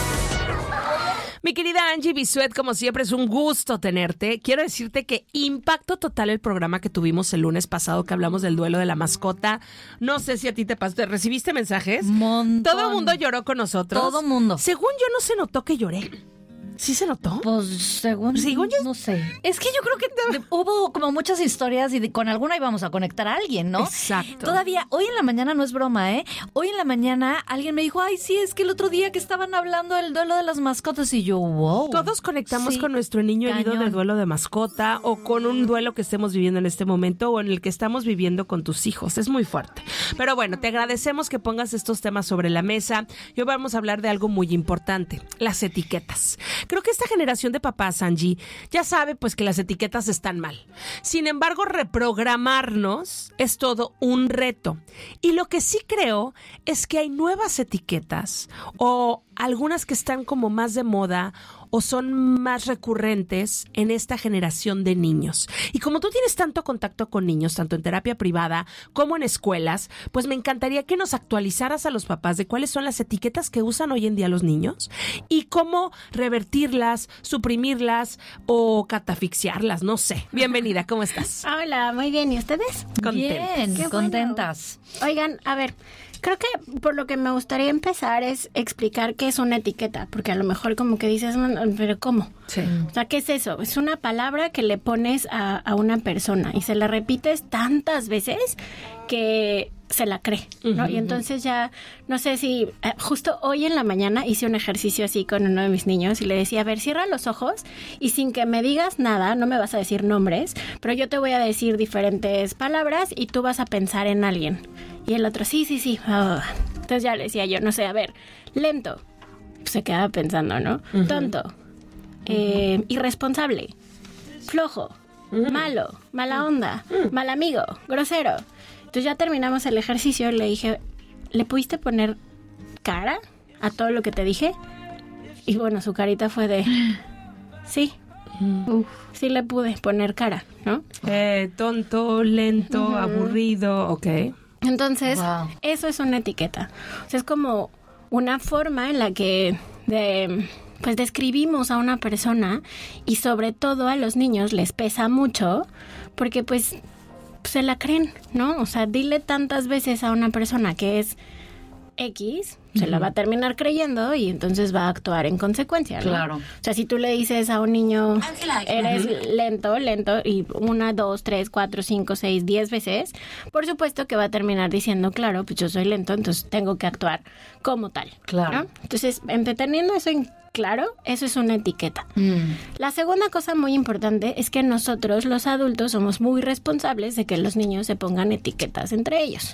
Mi querida Angie Bisuet, como siempre es un gusto tenerte. Quiero decirte que impacto total el programa que tuvimos el lunes pasado que hablamos del duelo de la mascota. No sé si a ti te pasó. ¿Recibiste mensajes? Montón. Todo el mundo lloró con nosotros. Todo mundo. Según yo no se notó que lloré. ¿Sí se notó? Pues según yo no sé. Es que yo creo que hubo como muchas historias y con alguna íbamos a conectar a alguien, ¿no? Exacto. Todavía, hoy en la mañana, no es broma, ¿eh? Hoy en la mañana alguien me dijo, ay, sí, es que el otro día que estaban hablando del duelo de las mascotas y yo, wow. Todos conectamos con nuestro niño herido del duelo de mascota o con un duelo que estemos viviendo en este momento o en el que estamos viviendo con tus hijos. Es muy fuerte. Pero bueno, te agradecemos que pongas estos temas sobre la mesa. Y hoy vamos a hablar de algo muy importante, las etiquetas. Creo que esta generación de papás, Angie, ya sabe pues que las etiquetas están mal. Sin embargo, reprogramarnos es todo un reto. Y lo que sí creo es que hay nuevas etiquetas o algunas que están como más de moda o son más recurrentes en esta generación de niños. Y como tú tienes tanto contacto con niños, tanto en terapia privada como en escuelas, pues me encantaría que nos actualizaras a los papás de cuáles son las etiquetas que usan hoy en día los niños y cómo revertirlas, suprimirlas o catafixiarlas, no sé. Bienvenida, ¿cómo estás? Hola, muy bien. ¿Y ustedes? Bien, Qué contentas. Bueno. Oigan, a ver, creo que por lo que me gustaría empezar es explicar qué es una etiqueta, porque a lo mejor como que dices, pero ¿cómo? Sí. O sea, ¿qué es eso? Es una palabra que le pones a una persona y se la repites tantas veces que se la cree, ¿no? Y entonces ya, no sé si, justo hoy en la mañana hice un ejercicio así con uno de mis niños y le decía, a ver, cierra los ojos y sin que me digas nada, no me vas a decir nombres, pero yo te voy a decir diferentes palabras y tú vas a pensar en alguien. Y el otro, sí. Oh. Entonces ya le decía yo, no sé, a ver, lento. Se quedaba pensando, ¿no? Tonto. Irresponsable. Flojo. Malo. Mala onda. Mal amigo. Grosero. Entonces ya terminamos el ejercicio y le dije, ¿le pudiste poner cara a todo lo que te dije? Y bueno, su carita fue de, sí. Sí le pude poner cara, ¿no? Tonto, lento, aburrido, ok. Entonces, eso es una etiqueta. O sea, es como una forma en la que pues describimos a una persona y sobre todo a los niños les pesa mucho porque pues se la creen, ¿no? O sea, dile tantas veces a una persona que es X, se la va a terminar creyendo y entonces va a actuar en consecuencia, ¿no? Claro. O sea, si tú le dices a un niño, eres lento, y 1, 2, 3, 4, 5, 6, 10 veces, por supuesto que va a terminar diciendo, claro, pues yo soy lento, entonces tengo que actuar como tal. Claro. ¿no? Entonces, teniendo eso en claro, eso es una etiqueta. La segunda cosa muy importante es que nosotros, los adultos, somos muy responsables de que los niños se pongan etiquetas entre ellos.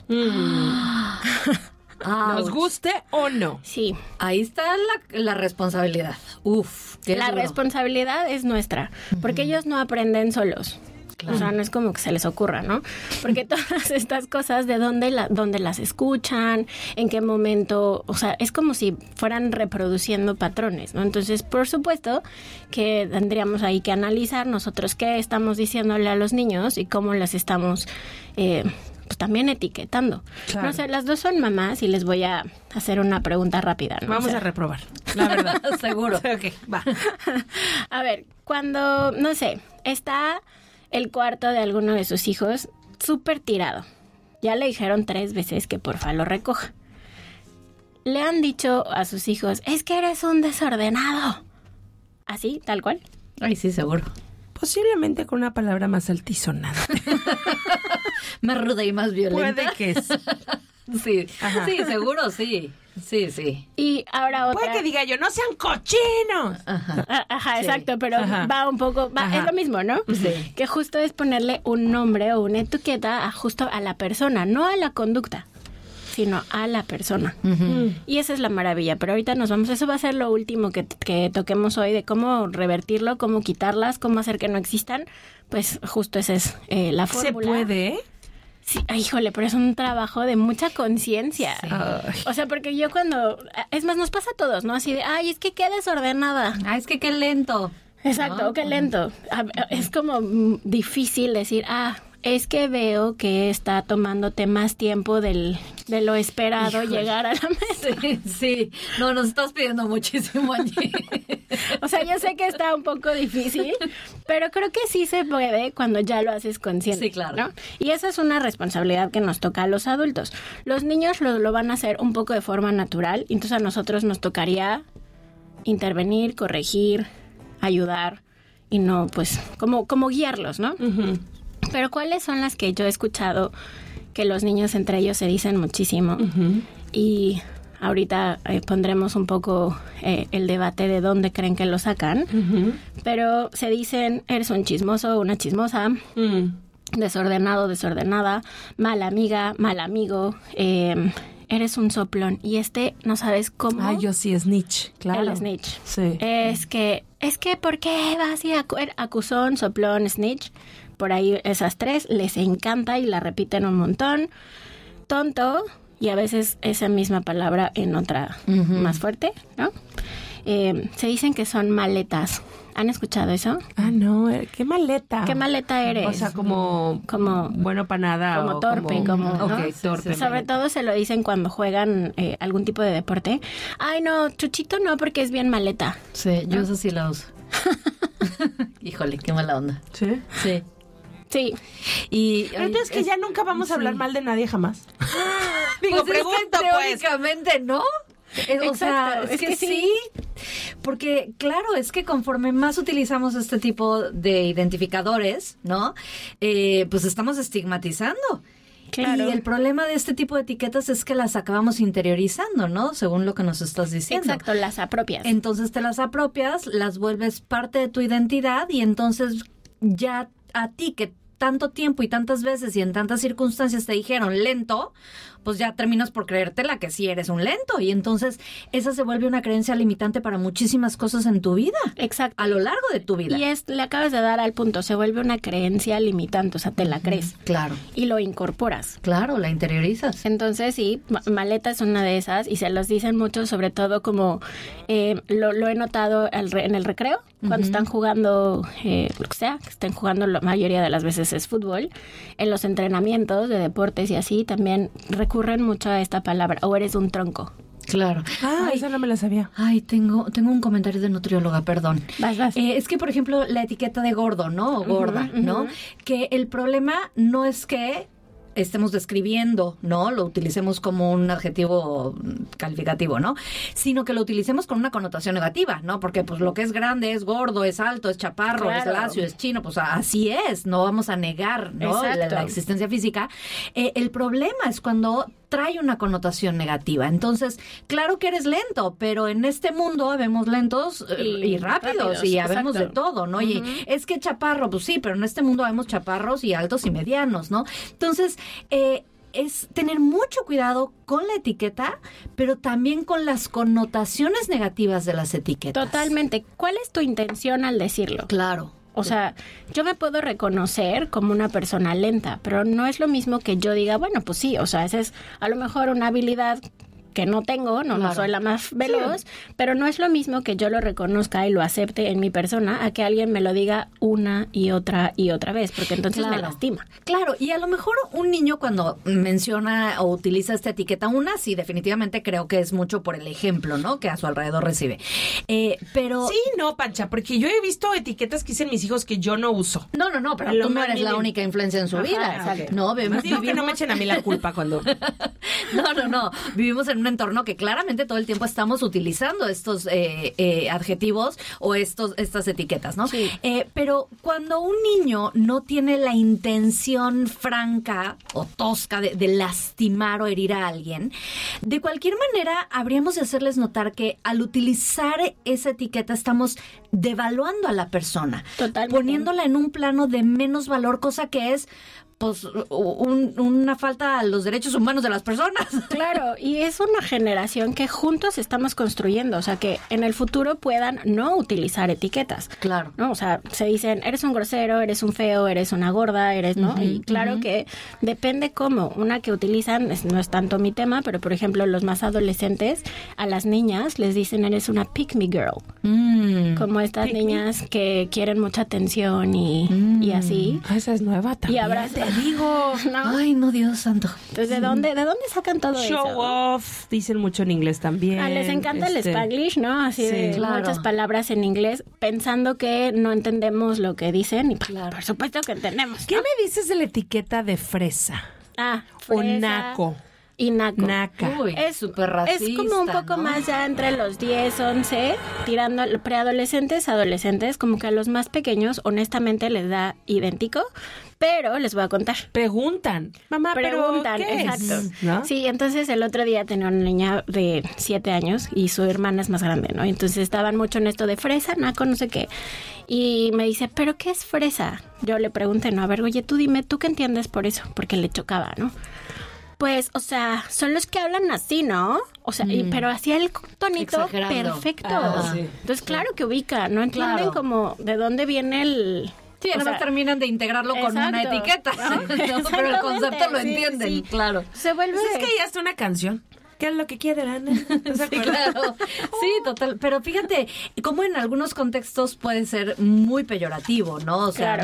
¿Nos guste o no? Sí. Ahí está la responsabilidad. La responsabilidad es nuestra, porque ellos no aprenden solos. Claro. O sea, no es como que se les ocurra, ¿no? Porque todas estas cosas, de dónde las escuchan, en qué momento, o sea, es como si fueran reproduciendo patrones, ¿no? Entonces, por supuesto que tendríamos ahí que analizar nosotros qué estamos diciéndole a los niños y cómo las estamos pues también etiquetando. Claro. No sé, las dos son mamás y les voy a hacer una pregunta rápida, ¿no? Vamos a reprobar, la verdad. Seguro. Ok, va. A ver, cuando, no sé, está el cuarto de alguno de sus hijos súper tirado. Ya le dijeron 3 veces que porfa lo recoja. Le han dicho a sus hijos, es que eres un desordenado. ¿Así? ¿Tal cual? Ay, sí, seguro. Posiblemente con una palabra más altisonante. Más ruda y más violenta. Puede que sí. Sí, sí, seguro, sí. Sí, sí. Y ahora otra. Puede que diga yo, no sean cochinos. Ajá, Sí. exacto, pero va un poco, es lo mismo, ¿no? Sí. Que justo es ponerle un nombre o una etiqueta justo a la persona, no a la conducta, sino a la persona. Y esa es la maravilla. Pero ahorita eso va a ser lo último que toquemos hoy, de cómo revertirlo, cómo quitarlas, cómo hacer que no existan. Pues justo esa es la fórmula. ¿Se puede? Sí, híjole, pero es un trabajo de mucha conciencia. Sí. O sea, porque yo es más, nos pasa a todos, ¿no? Así de, ay, es que qué desordenada. Ay, es que qué lento. Exacto, ¿no? Qué lento. Es como difícil decir, es que veo que está tomándote más tiempo de lo esperado. Híjole. Llegar a la mesa. Sí. No, nos estás pidiendo muchísimo allí. O sea, yo sé que está un poco difícil, pero creo que sí se puede cuando ya lo haces consciente. Sí, claro. ¿no? Y esa es una responsabilidad que nos toca a los adultos. Los niños lo van a hacer un poco de forma natural, entonces a nosotros nos tocaría intervenir, corregir, ayudar y no, pues, como guiarlos, ¿no? Pero ¿cuáles son las que yo he escuchado que los niños entre ellos se dicen muchísimo? Y ahorita pondremos un poco el debate de dónde creen que lo sacan. Pero se dicen, eres un chismoso, una chismosa, desordenado, desordenada, mala amiga, mal amigo, eres un soplón. Y no sabes cómo. Ay, yo sí, snitch, claro. El snitch. Sí. Es que, ¿por qué vas a ir acusón, soplón, snitch? Por ahí esas 3 les encanta y la repiten un montón. Tonto, y a veces esa misma palabra en otra más fuerte, ¿no? Se dicen que son maletas. ¿Han escuchado eso? No, ¿qué maleta? ¿Qué maleta eres? O sea, como bueno para nada. Como torpe, como ¿no? Okay, torpe. Sobre todo se lo dicen cuando juegan algún tipo de deporte. Ay, no, Chuchito no, porque es bien maleta. Sí, yo eso sí la uso. Híjole, qué mala onda. ¿Sí? Sí. Sí. Entonces que ya nunca vamos a hablar mal de nadie jamás. Digo, pues pregunto, teóricamente, ¿no? O sea, es que sí. Porque, claro, es que conforme más utilizamos este tipo de identificadores, ¿no? Pues estamos estigmatizando. Claro. Y el problema de este tipo de etiquetas es que las acabamos interiorizando, ¿no? Según lo que nos estás diciendo. Exacto, las apropias. Entonces te las apropias, las vuelves parte de tu identidad y entonces ya a ti que tanto tiempo y tantas veces y en tantas circunstancias te dijeron lento, pues ya terminas por creértela que sí eres un lento. Y entonces esa se vuelve una creencia limitante para muchísimas cosas en tu vida. Exacto. A lo largo de tu vida. Y le acabas de dar al punto, se vuelve una creencia limitante, o sea, te la crees. Claro. Y lo incorporas. Claro, la interiorizas. Entonces sí, maleta es una de esas y se los dicen mucho, sobre todo como lo he notado en el recreo, cuando están jugando, lo que sea, que estén jugando la mayoría de las veces es fútbol, en los entrenamientos de deportes y así también recurren mucho a esta palabra, o eres un tronco. Claro. Esa no me la sabía. Ay, tengo un comentario de nutrióloga, perdón. Vas. Es que, por ejemplo, la etiqueta de gordo, ¿no? O gorda, ¿no? Que el problema no es que estemos describiendo, ¿no? Lo utilicemos como un adjetivo calificativo, ¿no? Sino que lo utilicemos con una connotación negativa, ¿no? Porque pues lo que es grande es gordo, es alto, es chaparro, claro, es lacio, es chino, pues así es, no vamos a negar, ¿no? La existencia física. El problema es cuando trae una connotación negativa. Entonces, claro que eres lento, pero en este mundo habemos lentos y rápidos y habemos de todo, ¿no? Y es que chaparro, pues sí, pero en este mundo habemos chaparros y altos y medianos, ¿no? Entonces, es tener mucho cuidado con la etiqueta, pero también con las connotaciones negativas de las etiquetas. Totalmente. ¿Cuál es tu intención al decirlo? Claro. O sea, yo me puedo reconocer como una persona lenta, pero no es lo mismo que yo diga, bueno, pues sí, o sea, esa es a lo mejor una habilidad que no tengo, no soy la más veloz, pero no es lo mismo que yo lo reconozca y lo acepte en mi persona a que alguien me lo diga una y otra vez, porque entonces me lastima. Claro, y a lo mejor un niño cuando menciona o utiliza esta etiqueta, sí, definitivamente creo que es mucho por el ejemplo, ¿no? Que a su alrededor recibe. Pero... Sí, no, Pancha, porque yo he visto etiquetas que dicen mis hijos que yo no uso. No, pero tú no eres la única influencia en su vida. No, vivimos... Digo que no me echen a mí la culpa cuando... No. Vivimos en un entorno que claramente todo el tiempo estamos utilizando estos adjetivos o estas etiquetas, ¿no? Sí. Pero cuando un niño no tiene la intención franca o tosca de lastimar o herir a alguien, de cualquier manera habríamos de hacerles notar que al utilizar esa etiqueta estamos devaluando a la persona, poniéndola en un plano de menos valor, cosa que es pues una falta a los derechos humanos de las personas. Claro, y es una generación que juntos estamos construyendo, o sea, que en el futuro puedan no utilizar etiquetas. Claro. ¿No? O sea, se dicen, eres un grosero, eres un feo, eres una gorda, ¿no? Y claro que depende cómo. Una que utilizan, no es tanto mi tema, pero por ejemplo, los más adolescentes, a las niñas les dicen, eres una pick me girl. Como estas niñas que quieren mucha atención y así. Esa es nueva también. Y abrazan. Digo, ¿no? Ay, no, Dios santo. Entonces, ¿de dónde sacan todo eso? Show off, dicen mucho en inglés también. Les encanta el Spanglish, ¿no? Así de muchas palabras en inglés, pensando que no entendemos lo que dicen y por supuesto que entendemos, ¿no? ¿Qué me dices de la etiqueta de fresa? Fresa. O naco. Y naco. Naca. Uy, es súper racista, es como un poco más ya entre los 10, 11, tirando preadolescentes, adolescentes, como que a los más pequeños, honestamente, les da idéntico, pero les voy a contar. Preguntan. Mamá, preguntan, ¿pero qué exacto. es? ¿No? Sí, entonces el otro día tenía una niña de 7 años y su hermana es más grande, ¿no? Entonces estaban mucho en esto de fresa, naco, no sé qué. Y me dice, ¿pero qué es fresa? Yo le pregunté, no, a ver, oye, tú dime, ¿tú qué entiendes por eso? Porque le chocaba, ¿no? Pues, o sea, son los que hablan así, ¿no? O sea, pero hacía el tonito exagerando. Perfecto. Sí. Entonces, claro que ubica, no entienden como de dónde viene el... Sí, además terminan de integrarlo con una etiqueta, ¿no? Pero el concepto lo entienden, claro. Se vuelve... Pues es que ya está una canción. ¿Qué es lo que quiere la nena? Sí, claro. Sí, total. Pero fíjate, como en algunos contextos puede ser muy peyorativo, ¿no? O sea,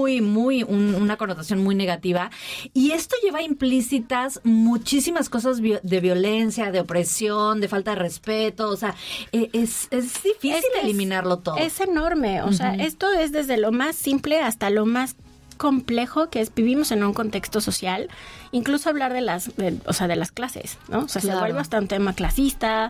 una connotación muy negativa. Y esto lleva implícitas muchísimas cosas de violencia, de opresión, de falta de respeto. O sea, es difícil eliminarlo todo. Es enorme. O sea, esto es desde lo más simple hasta lo más complejo, que es vivimos en un contexto social, incluso hablar de las clases, ¿no? O sea, se vuelve hasta un tema clasista,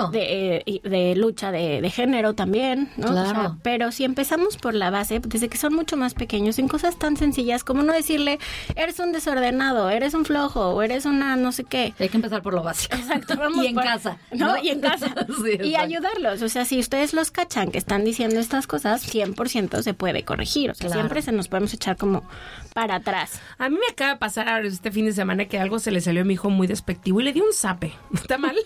de lucha de género también, ¿no? Claro. O sea, pero si empezamos por la base, desde que son mucho más pequeños, en cosas tan sencillas como no decirle, eres un desordenado, eres un flojo, o eres una no sé qué. Hay que empezar por lo básico. Exacto. Vamos y en casa. ¿no? Y en casa. Sí, y ayudarlos. O sea, si ustedes los cachan que están diciendo estas cosas, 100% se puede corregir. O sea, siempre se nos podemos echar como para atrás. A mí me acaba de pasar ahora este fin de semana que algo se le salió a mi hijo muy despectivo y le di un zape. ¿Está mal?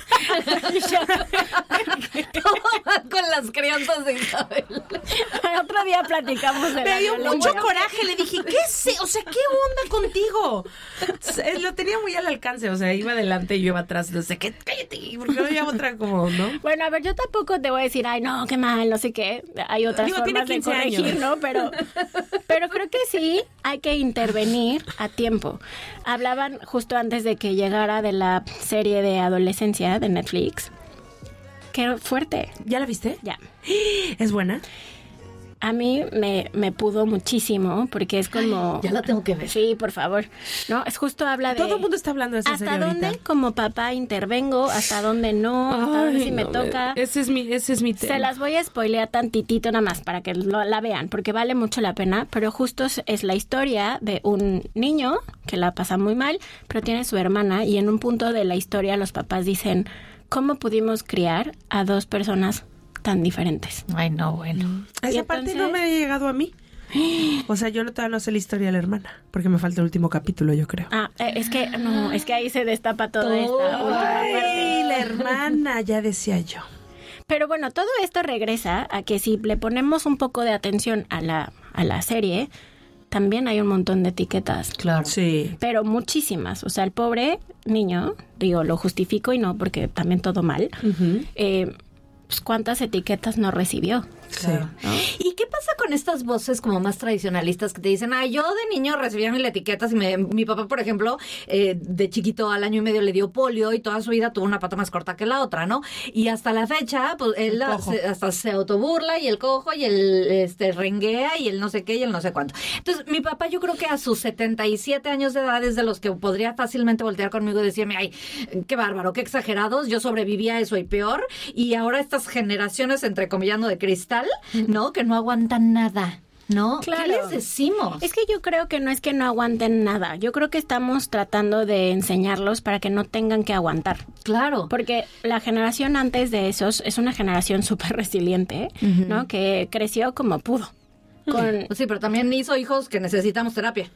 Con las crianzas de Isabel. Otro día platicamos de me dio mucho coraje. Le dije, o sea, ¿qué onda contigo? Lo tenía muy al alcance. O sea, iba adelante y yo iba atrás. No sé qué, cállate. Porque no había otra como, ¿no? Bueno, a ver, yo tampoco te voy a decir, ay, no, qué mal, no sé qué. Hay otras formas de corregir, años. ¿No? Pero creo que sí hay que intervenir a tiempo. Hablaban justo antes de que llegara de la serie de adolescencia de Netflix. Qué fuerte. ¿Ya la viste? Ya. ¿Es buena? a mí me pudo muchísimo porque es como... Ya la tengo que ver. Sí, por favor. No, es justo habla de... Todo el mundo está hablando de esa serie ¿Hasta dónde ahorita? como papá intervengo? ¿Hasta dónde no? ¿Hasta dónde sí me toca? Ese es mi tema. Se las voy a spoilear tantitito nada más para que la vean, porque vale mucho la pena, pero justo es la historia de un niño que la pasa muy mal, pero tiene su hermana y en un punto de la historia los papás dicen, ¿cómo pudimos criar a dos personas tan diferentes? Ay, no, bueno. Esa parte no me ha llegado a mí. O sea, yo todavía no sé la historia de la hermana, porque me falta el último capítulo, yo creo. Es que ahí se destapa toda esta última parte. La hermana, ya decía yo. Pero bueno, todo esto regresa a que si le ponemos un poco de atención a la serie, también hay un montón de etiquetas. Claro. Sí. Pero muchísimas. O sea, el pobre niño, digo, lo justifico y no, porque también todo mal, pues cuántas etiquetas no recibió. Claro. ¿No? ¿Y qué pasa con estas voces como más tradicionalistas que te dicen, yo de niño recibía mil etiquetas y mi papá, por ejemplo, de chiquito al año y medio le dio polio y toda su vida tuvo una pata más corta que la otra, ¿no? Y hasta la fecha, pues él hasta se autoburla y el cojo y el renguea y el no sé qué y el no sé cuánto. Entonces, mi papá yo creo que a sus 77 años de edad es de los que podría fácilmente voltear conmigo y decirme, ay, qué bárbaro, qué exagerados, yo sobreviví a eso y peor, y ahora estas generaciones, entrecomillando de cristal, ¿no? Que no aguantan nada, ¿no? Claro. ¿Qué les decimos? Es que yo creo que no es que no aguanten nada. Yo creo que estamos tratando de enseñarlos para que no tengan que aguantar. Claro. Porque la generación antes de esos es una generación súper resiliente, ¿no? Que creció como pudo. Sí, pero también hizo hijos que necesitamos terapia.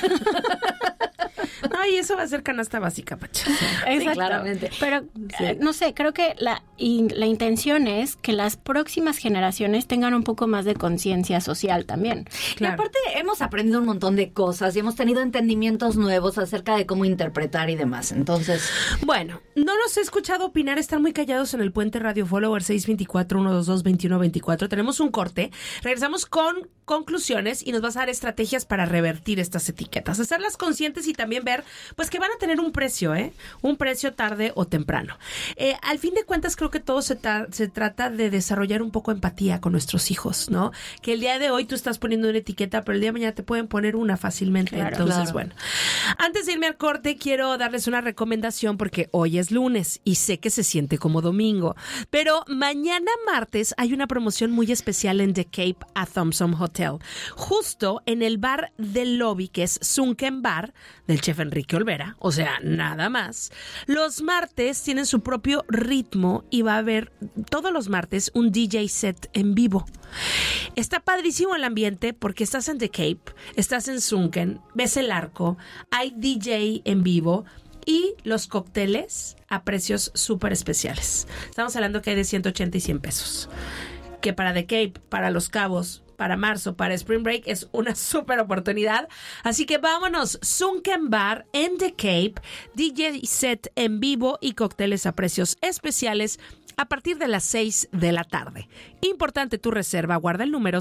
Ay, eso va a ser canasta básica, Pacha. Exacto. Sí, claramente. Pero, no sé, creo que la intención es que las próximas generaciones tengan un poco más de conciencia social también. Claro. Y aparte hemos aprendido un montón de cosas y hemos tenido entendimientos nuevos acerca de cómo interpretar y demás. Entonces... Bueno, no los he escuchado opinar, están muy callados en el puente Radio Follower 624-122-2124. Tenemos un corte. Regresamos con conclusiones y nos vas a dar estrategias para revertir estas etiquetas. Hacerlas conscientes y también ver, pues, que van a tener un precio, un precio tarde o temprano. Al fin de cuentas, creo que todo se trata de desarrollar un poco de empatía con nuestros hijos, ¿no? Que el día de hoy tú estás poniendo una etiqueta, pero el día de mañana te pueden poner una fácilmente. Claro, Entonces, bueno. Antes de irme al corte, quiero darles una recomendación porque hoy es lunes y sé que se siente como domingo, pero mañana martes hay una promoción muy especial en The Cape a Thompson Hotel. Justo en el bar del lobby, que es Sunken Bar, del chef Enrique Olvera, o sea, nada más. Los martes tienen su propio ritmo y va a haber todos los martes un DJ set en vivo. Está padrísimo el ambiente porque estás en The Cape, estás en Sunken, ves el arco, hay DJ en vivo y los cócteles a precios súper especiales. Estamos hablando que hay de 180 y 100 pesos. Que para The Cape, para Los Cabos, para marzo, para Spring Break, es una súper oportunidad. Así que vámonos, Sunken Bar en The Cape, DJ set en vivo y cócteles a precios especiales a partir de las 6 de la tarde. Importante tu reserva, guarda el número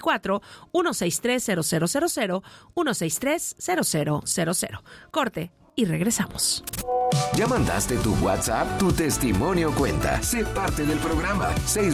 624-163-0000, 163-0000. Corte y regresamos. ¿Ya mandaste tu WhatsApp? Tu testimonio cuenta. Sé parte del programa.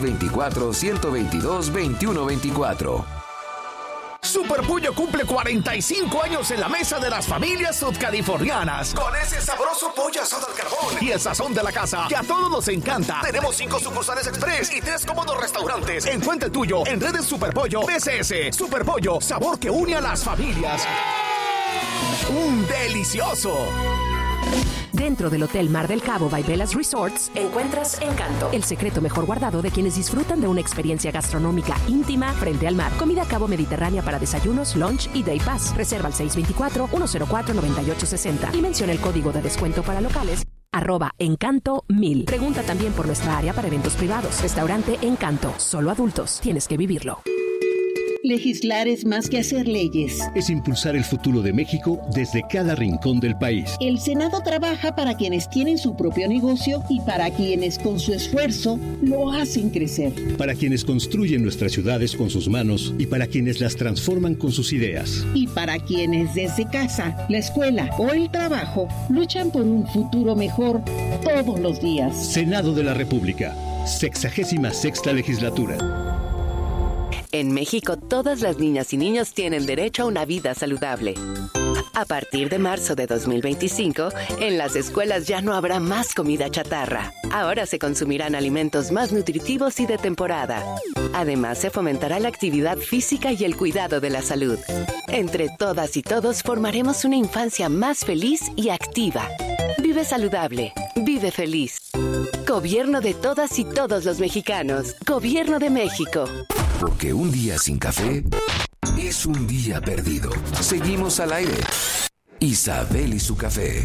624-122-2124. Super Pollo cumple 45 años en la mesa de las familias sudcalifornianas. Con ese sabroso pollo asado al carbón y el sazón de la casa que a todos nos encanta. Tenemos 5 sucursales express y 3 cómodos restaurantes. Encuentra el tuyo en redes Super Pollo PCS. Super Pollo, sabor que une a las familias. ¡Un delicioso! Dentro del Hotel Mar del Cabo by Velas Resorts encuentras Encanto, el secreto mejor guardado de quienes disfrutan de una experiencia gastronómica íntima frente al mar. Comida a cabo mediterránea para desayunos, lunch y day pass. Reserva al 624-104-9860 y menciona el código de descuento para locales @Encanto1000. Pregunta también por nuestra área para eventos privados. Restaurante Encanto, solo adultos. Tienes que vivirlo. Legislar es más que hacer leyes. Es impulsar el futuro de México desde cada rincón del país. El Senado trabaja para quienes tienen su propio negocio y para quienes con su esfuerzo lo hacen crecer. Para quienes construyen nuestras ciudades con sus manos y para quienes las transforman con sus ideas. Y para quienes desde casa, la escuela o el trabajo luchan por un futuro mejor todos los días. Senado de la República, 66ª legislatura. En México, todas las niñas y niños tienen derecho a una vida saludable. A partir de marzo de 2025, en las escuelas ya no habrá más comida chatarra. Ahora se consumirán alimentos más nutritivos y de temporada. Además, se fomentará la actividad física y el cuidado de la salud. Entre todas y todos formaremos una infancia más feliz y activa. Vive saludable, vive feliz. Gobierno de todas y todos los mexicanos. Gobierno de México. Porque un día sin café es un día perdido. Seguimos al aire. Isabel y su café.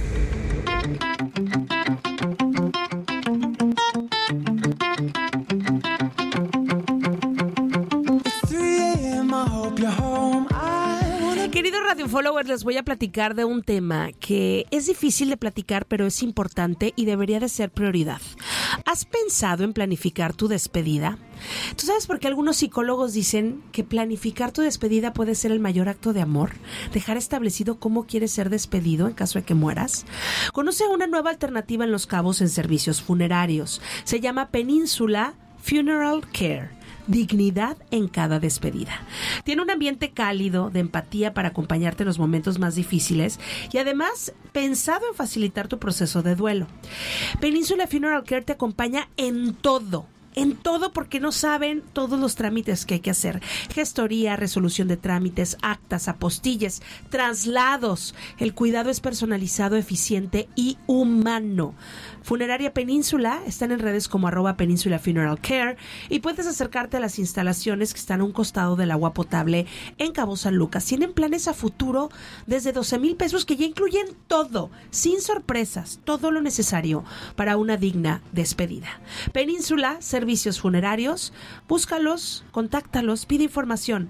Queridos Radio Followers, les voy a platicar de un tema que es difícil de platicar, pero es importante y debería de ser prioridad. ¿Has pensado en planificar tu despedida? ¿Tú sabes por qué algunos psicólogos dicen que planificar tu despedida puede ser el mayor acto de amor? Dejar establecido cómo quieres ser despedido en caso de que mueras. Conoce una nueva alternativa en Los Cabos en servicios funerarios. Se llama Península Funeral Care. Dignidad en cada despedida. Tiene un ambiente cálido, de empatía para acompañarte en los momentos más difíciles y además pensado en facilitar tu proceso de duelo. Península Funeral Care te acompaña en todo, porque no saben todos los trámites que hay que hacer. Gestoría, resolución de trámites, actas, apostilles, traslados. El cuidado es personalizado, eficiente y humano. Funeraria Península, están en redes como @Península Funeral Care y puedes acercarte a las instalaciones que están a un costado del agua potable en Cabo San Lucas. Tienen planes a futuro desde 12,000 pesos que ya incluyen todo, sin sorpresas, todo lo necesario para una digna despedida. Península, servicios funerarios, búscalos, contáctalos, pide información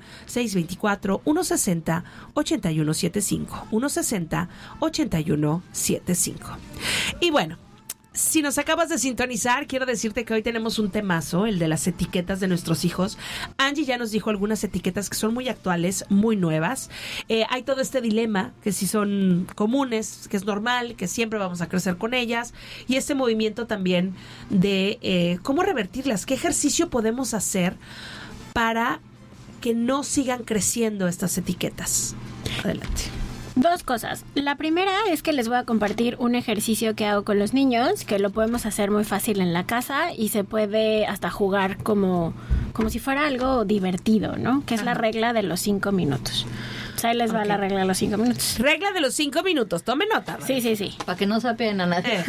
624-160-8175, 160-8175. Y bueno, si nos acabas de sintonizar, quiero decirte que hoy tenemos un temazo, el de las etiquetas de nuestros hijos. Angie ya nos dijo algunas etiquetas que son muy actuales, muy nuevas. Hay todo este dilema, que si son comunes, que es normal, que siempre vamos a crecer con ellas. Y este movimiento también de cómo revertirlas, qué ejercicio podemos hacer para que no sigan creciendo estas etiquetas. Adelante. Dos cosas. La primera es que les voy a compartir un ejercicio que hago con los niños, que lo podemos hacer muy fácil en la casa y se puede hasta jugar como si fuera algo divertido, ¿no? Que es la regla de los 5 minutos. O sea, ahí les va la regla de los 5 minutos. Regla de los 5 minutos. Tome nota. Sí, sí, sí. Para que no sapeen a nadie.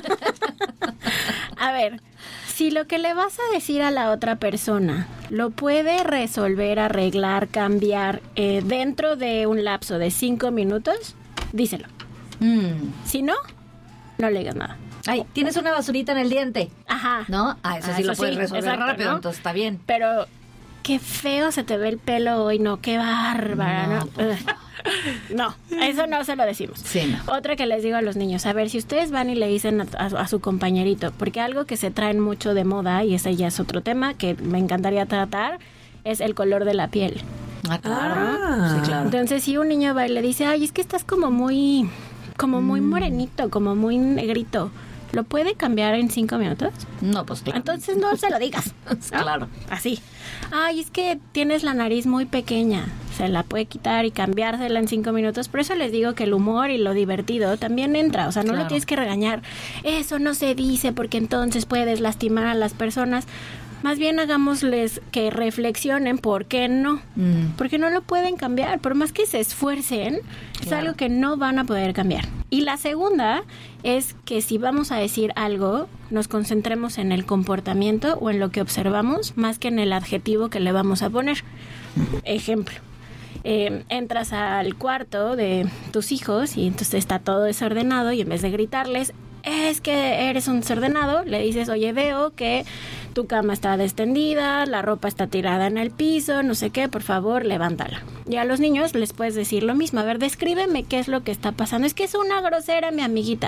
A ver, si lo que le vas a decir a la otra persona lo puede resolver, arreglar, cambiar dentro de un lapso de 5 minutos, díselo. Si no, no le digas nada. Ay, tienes una basurita en el diente. Ajá. ¿No? Eso sí lo puedes resolver exacto, rápido, ¿no? entonces está bien. Pero qué feo se te ve el pelo hoy, no, qué bárbara, ¿no? No, eso no se lo decimos. Sí, no. Otra que les digo a los niños, a ver, si ustedes van y le dicen a su compañerito, porque algo que se traen mucho de moda, y ese ya es otro tema que me encantaría tratar, es el color de la piel. Ah, claro. Sí, claro. Entonces, si un niño va y le dice, ay, es que estás como muy morenito, como muy negrito, ¿lo puede cambiar en 5 minutos? No, pues claro. Entonces no se lo digas, ¿no? Claro. Así. Ay, es que tienes la nariz muy pequeña. Se la puede quitar y cambiársela en 5 minutos. Por eso les digo que el humor y lo divertido también entra. O sea, no lo tienes que regañar. Eso no se dice porque entonces puedes lastimar a las personas. Más bien hagámosles que reflexionen por qué no. Porque no lo pueden cambiar. Por más que se esfuercen, es algo que no van a poder cambiar. Y la segunda es que si vamos a decir algo, nos concentremos en el comportamiento o en lo que observamos, más que en el adjetivo que le vamos a poner. Ejemplo. Entras al cuarto de tus hijos y entonces está todo desordenado y en vez de gritarles, es que eres un desordenado, le dices, oye, veo que tu cama está destendida, la ropa está tirada en el piso, no sé qué, por favor, levántala. Y a los niños les puedes decir lo mismo, a ver, descríbeme qué es lo que está pasando. Es que es una grosera mi amiguita.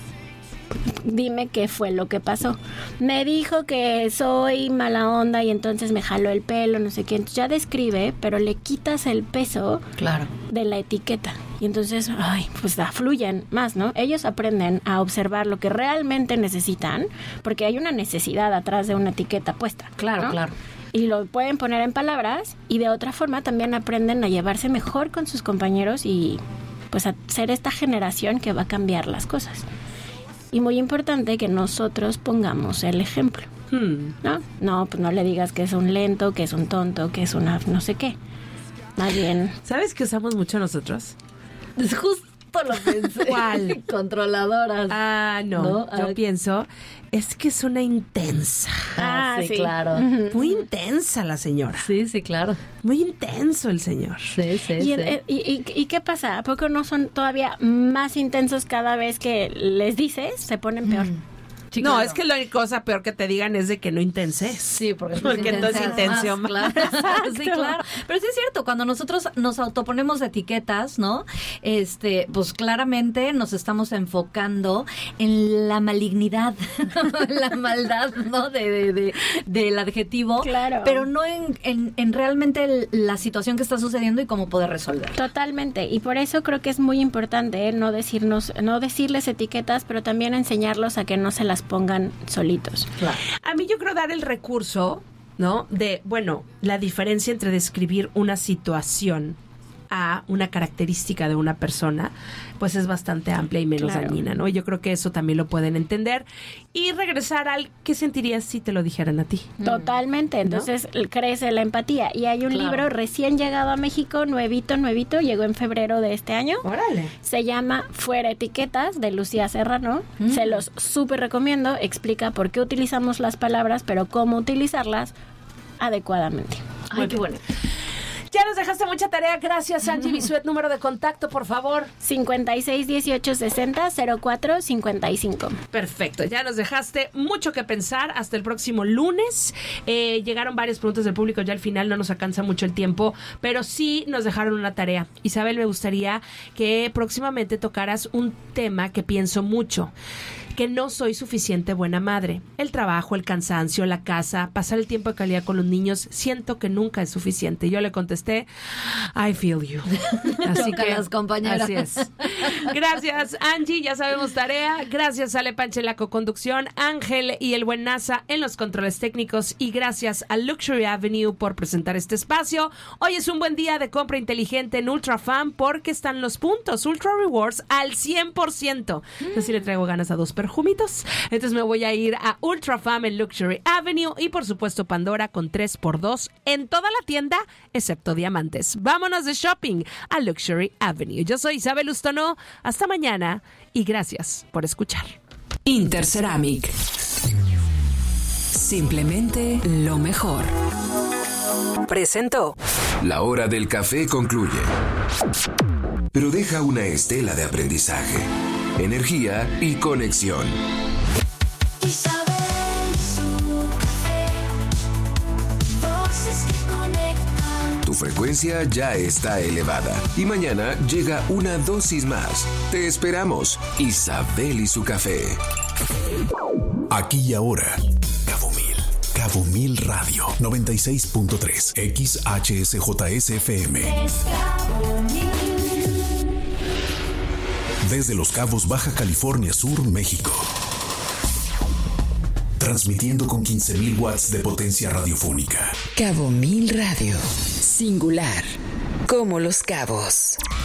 Dime qué fue lo que pasó. Me dijo que soy mala onda y entonces me jaló el pelo, no sé qué. Entonces ya describe, pero le quitas el peso de la etiqueta. Y entonces, pues fluyen más, ¿no? Ellos aprenden a observar lo que realmente necesitan, porque hay una necesidad atrás de una etiqueta puesta. Claro, ¿no? claro. y lo pueden poner en palabras, y de otra forma también aprenden a llevarse mejor con sus compañeros y pues a ser esta generación que va a cambiar las cosas. Y muy importante que nosotros pongamos el ejemplo, ¿no? No, pues no le digas que es un lento, que es un tonto, que es una no sé qué. Más bien... ¿Sabes qué usamos mucho nosotros? Justo lo pensé. ¿Cuál? Controladoras. No. Yo pienso, es que es una intensa. Sí, claro. Muy intensa la señora. Sí, claro. Muy intenso el señor. Sí. ¿Y qué pasa? ¿A poco no son todavía más intensos cada vez que les dices? Se ponen peor. Sí, no, claro. Es que la cosa peor que te digan es de que no intenses. Sí, porque entonces intención más. Claro. Sí, claro. Pero sí es cierto, cuando nosotros nos autoponemos etiquetas, ¿no? Pues claramente nos estamos enfocando en la malignidad, la maldad, ¿no? Del adjetivo. Claro. Pero no en realmente la situación que está sucediendo y cómo poder resolver. Totalmente. Y por eso creo que es muy importante no decirles etiquetas, pero también enseñarlos a que no se las pongan solitos. Claro. A mí yo creo dar el recurso, ¿no? La diferencia entre describir una situación a una característica de una persona, pues es bastante amplia y menos dañina, ¿no? Y yo creo que eso también lo pueden entender y regresar al ¿qué sentirías si te lo dijeran a ti? Totalmente. Entonces crece la empatía. Y hay un libro recién llegado a México, nuevito, llegó en febrero de este año. ¡Órale! Se llama Fuera Etiquetas, de Lucía Serrano. Se los súper recomiendo. Explica por qué utilizamos las palabras, pero cómo utilizarlas adecuadamente. Ay, qué bueno. Ya nos dejaste mucha tarea. Gracias, Angie Bisuet. Número de contacto, por favor. 56 18 60 04 55. Perfecto. Ya nos dejaste mucho que pensar. Hasta el próximo lunes. Llegaron varias preguntas del público. Ya al final no nos alcanza mucho el tiempo, pero sí nos dejaron una tarea. Isabel, me gustaría que próximamente tocaras un tema que pienso mucho. Que no soy suficiente buena madre. El trabajo, el cansancio, la casa, pasar el tiempo de calidad con los niños, siento que nunca es suficiente. Yo le contesté, I feel you. Así que las compañeras. Así es. Gracias, Angie, ya sabemos tarea. Gracias, Ale Panche en la coconducción, Ángel y el buen NASA en los controles técnicos, y gracias a Luxury Avenue por presentar este espacio. Hoy es un buen día de compra inteligente en Ultra Fan porque están los puntos Ultra Rewards al 100%. Así le traigo ganas a dos perjumitos. Entonces me voy a ir a Ultra Fam en Luxury Avenue y por supuesto Pandora con 3x2 en toda la tienda excepto diamantes. Vámonos de shopping a Luxury Avenue. Yo soy Isabel Ustono. Hasta mañana y gracias por escuchar. Interceramic. Simplemente lo mejor. Presentó. La hora del café concluye, pero deja una estela de aprendizaje, energía y conexión. Tu frecuencia ya está elevada y mañana llega una dosis más. Te esperamos. Isabel y su café. Aquí y ahora. Cabo Mil Radio 96.3 XHSJSFM. Desde Los Cabos, Baja California Sur, México. Transmitiendo con 15,000 watts de potencia radiofónica. Cabo Mil Radio. Singular. Como Los Cabos.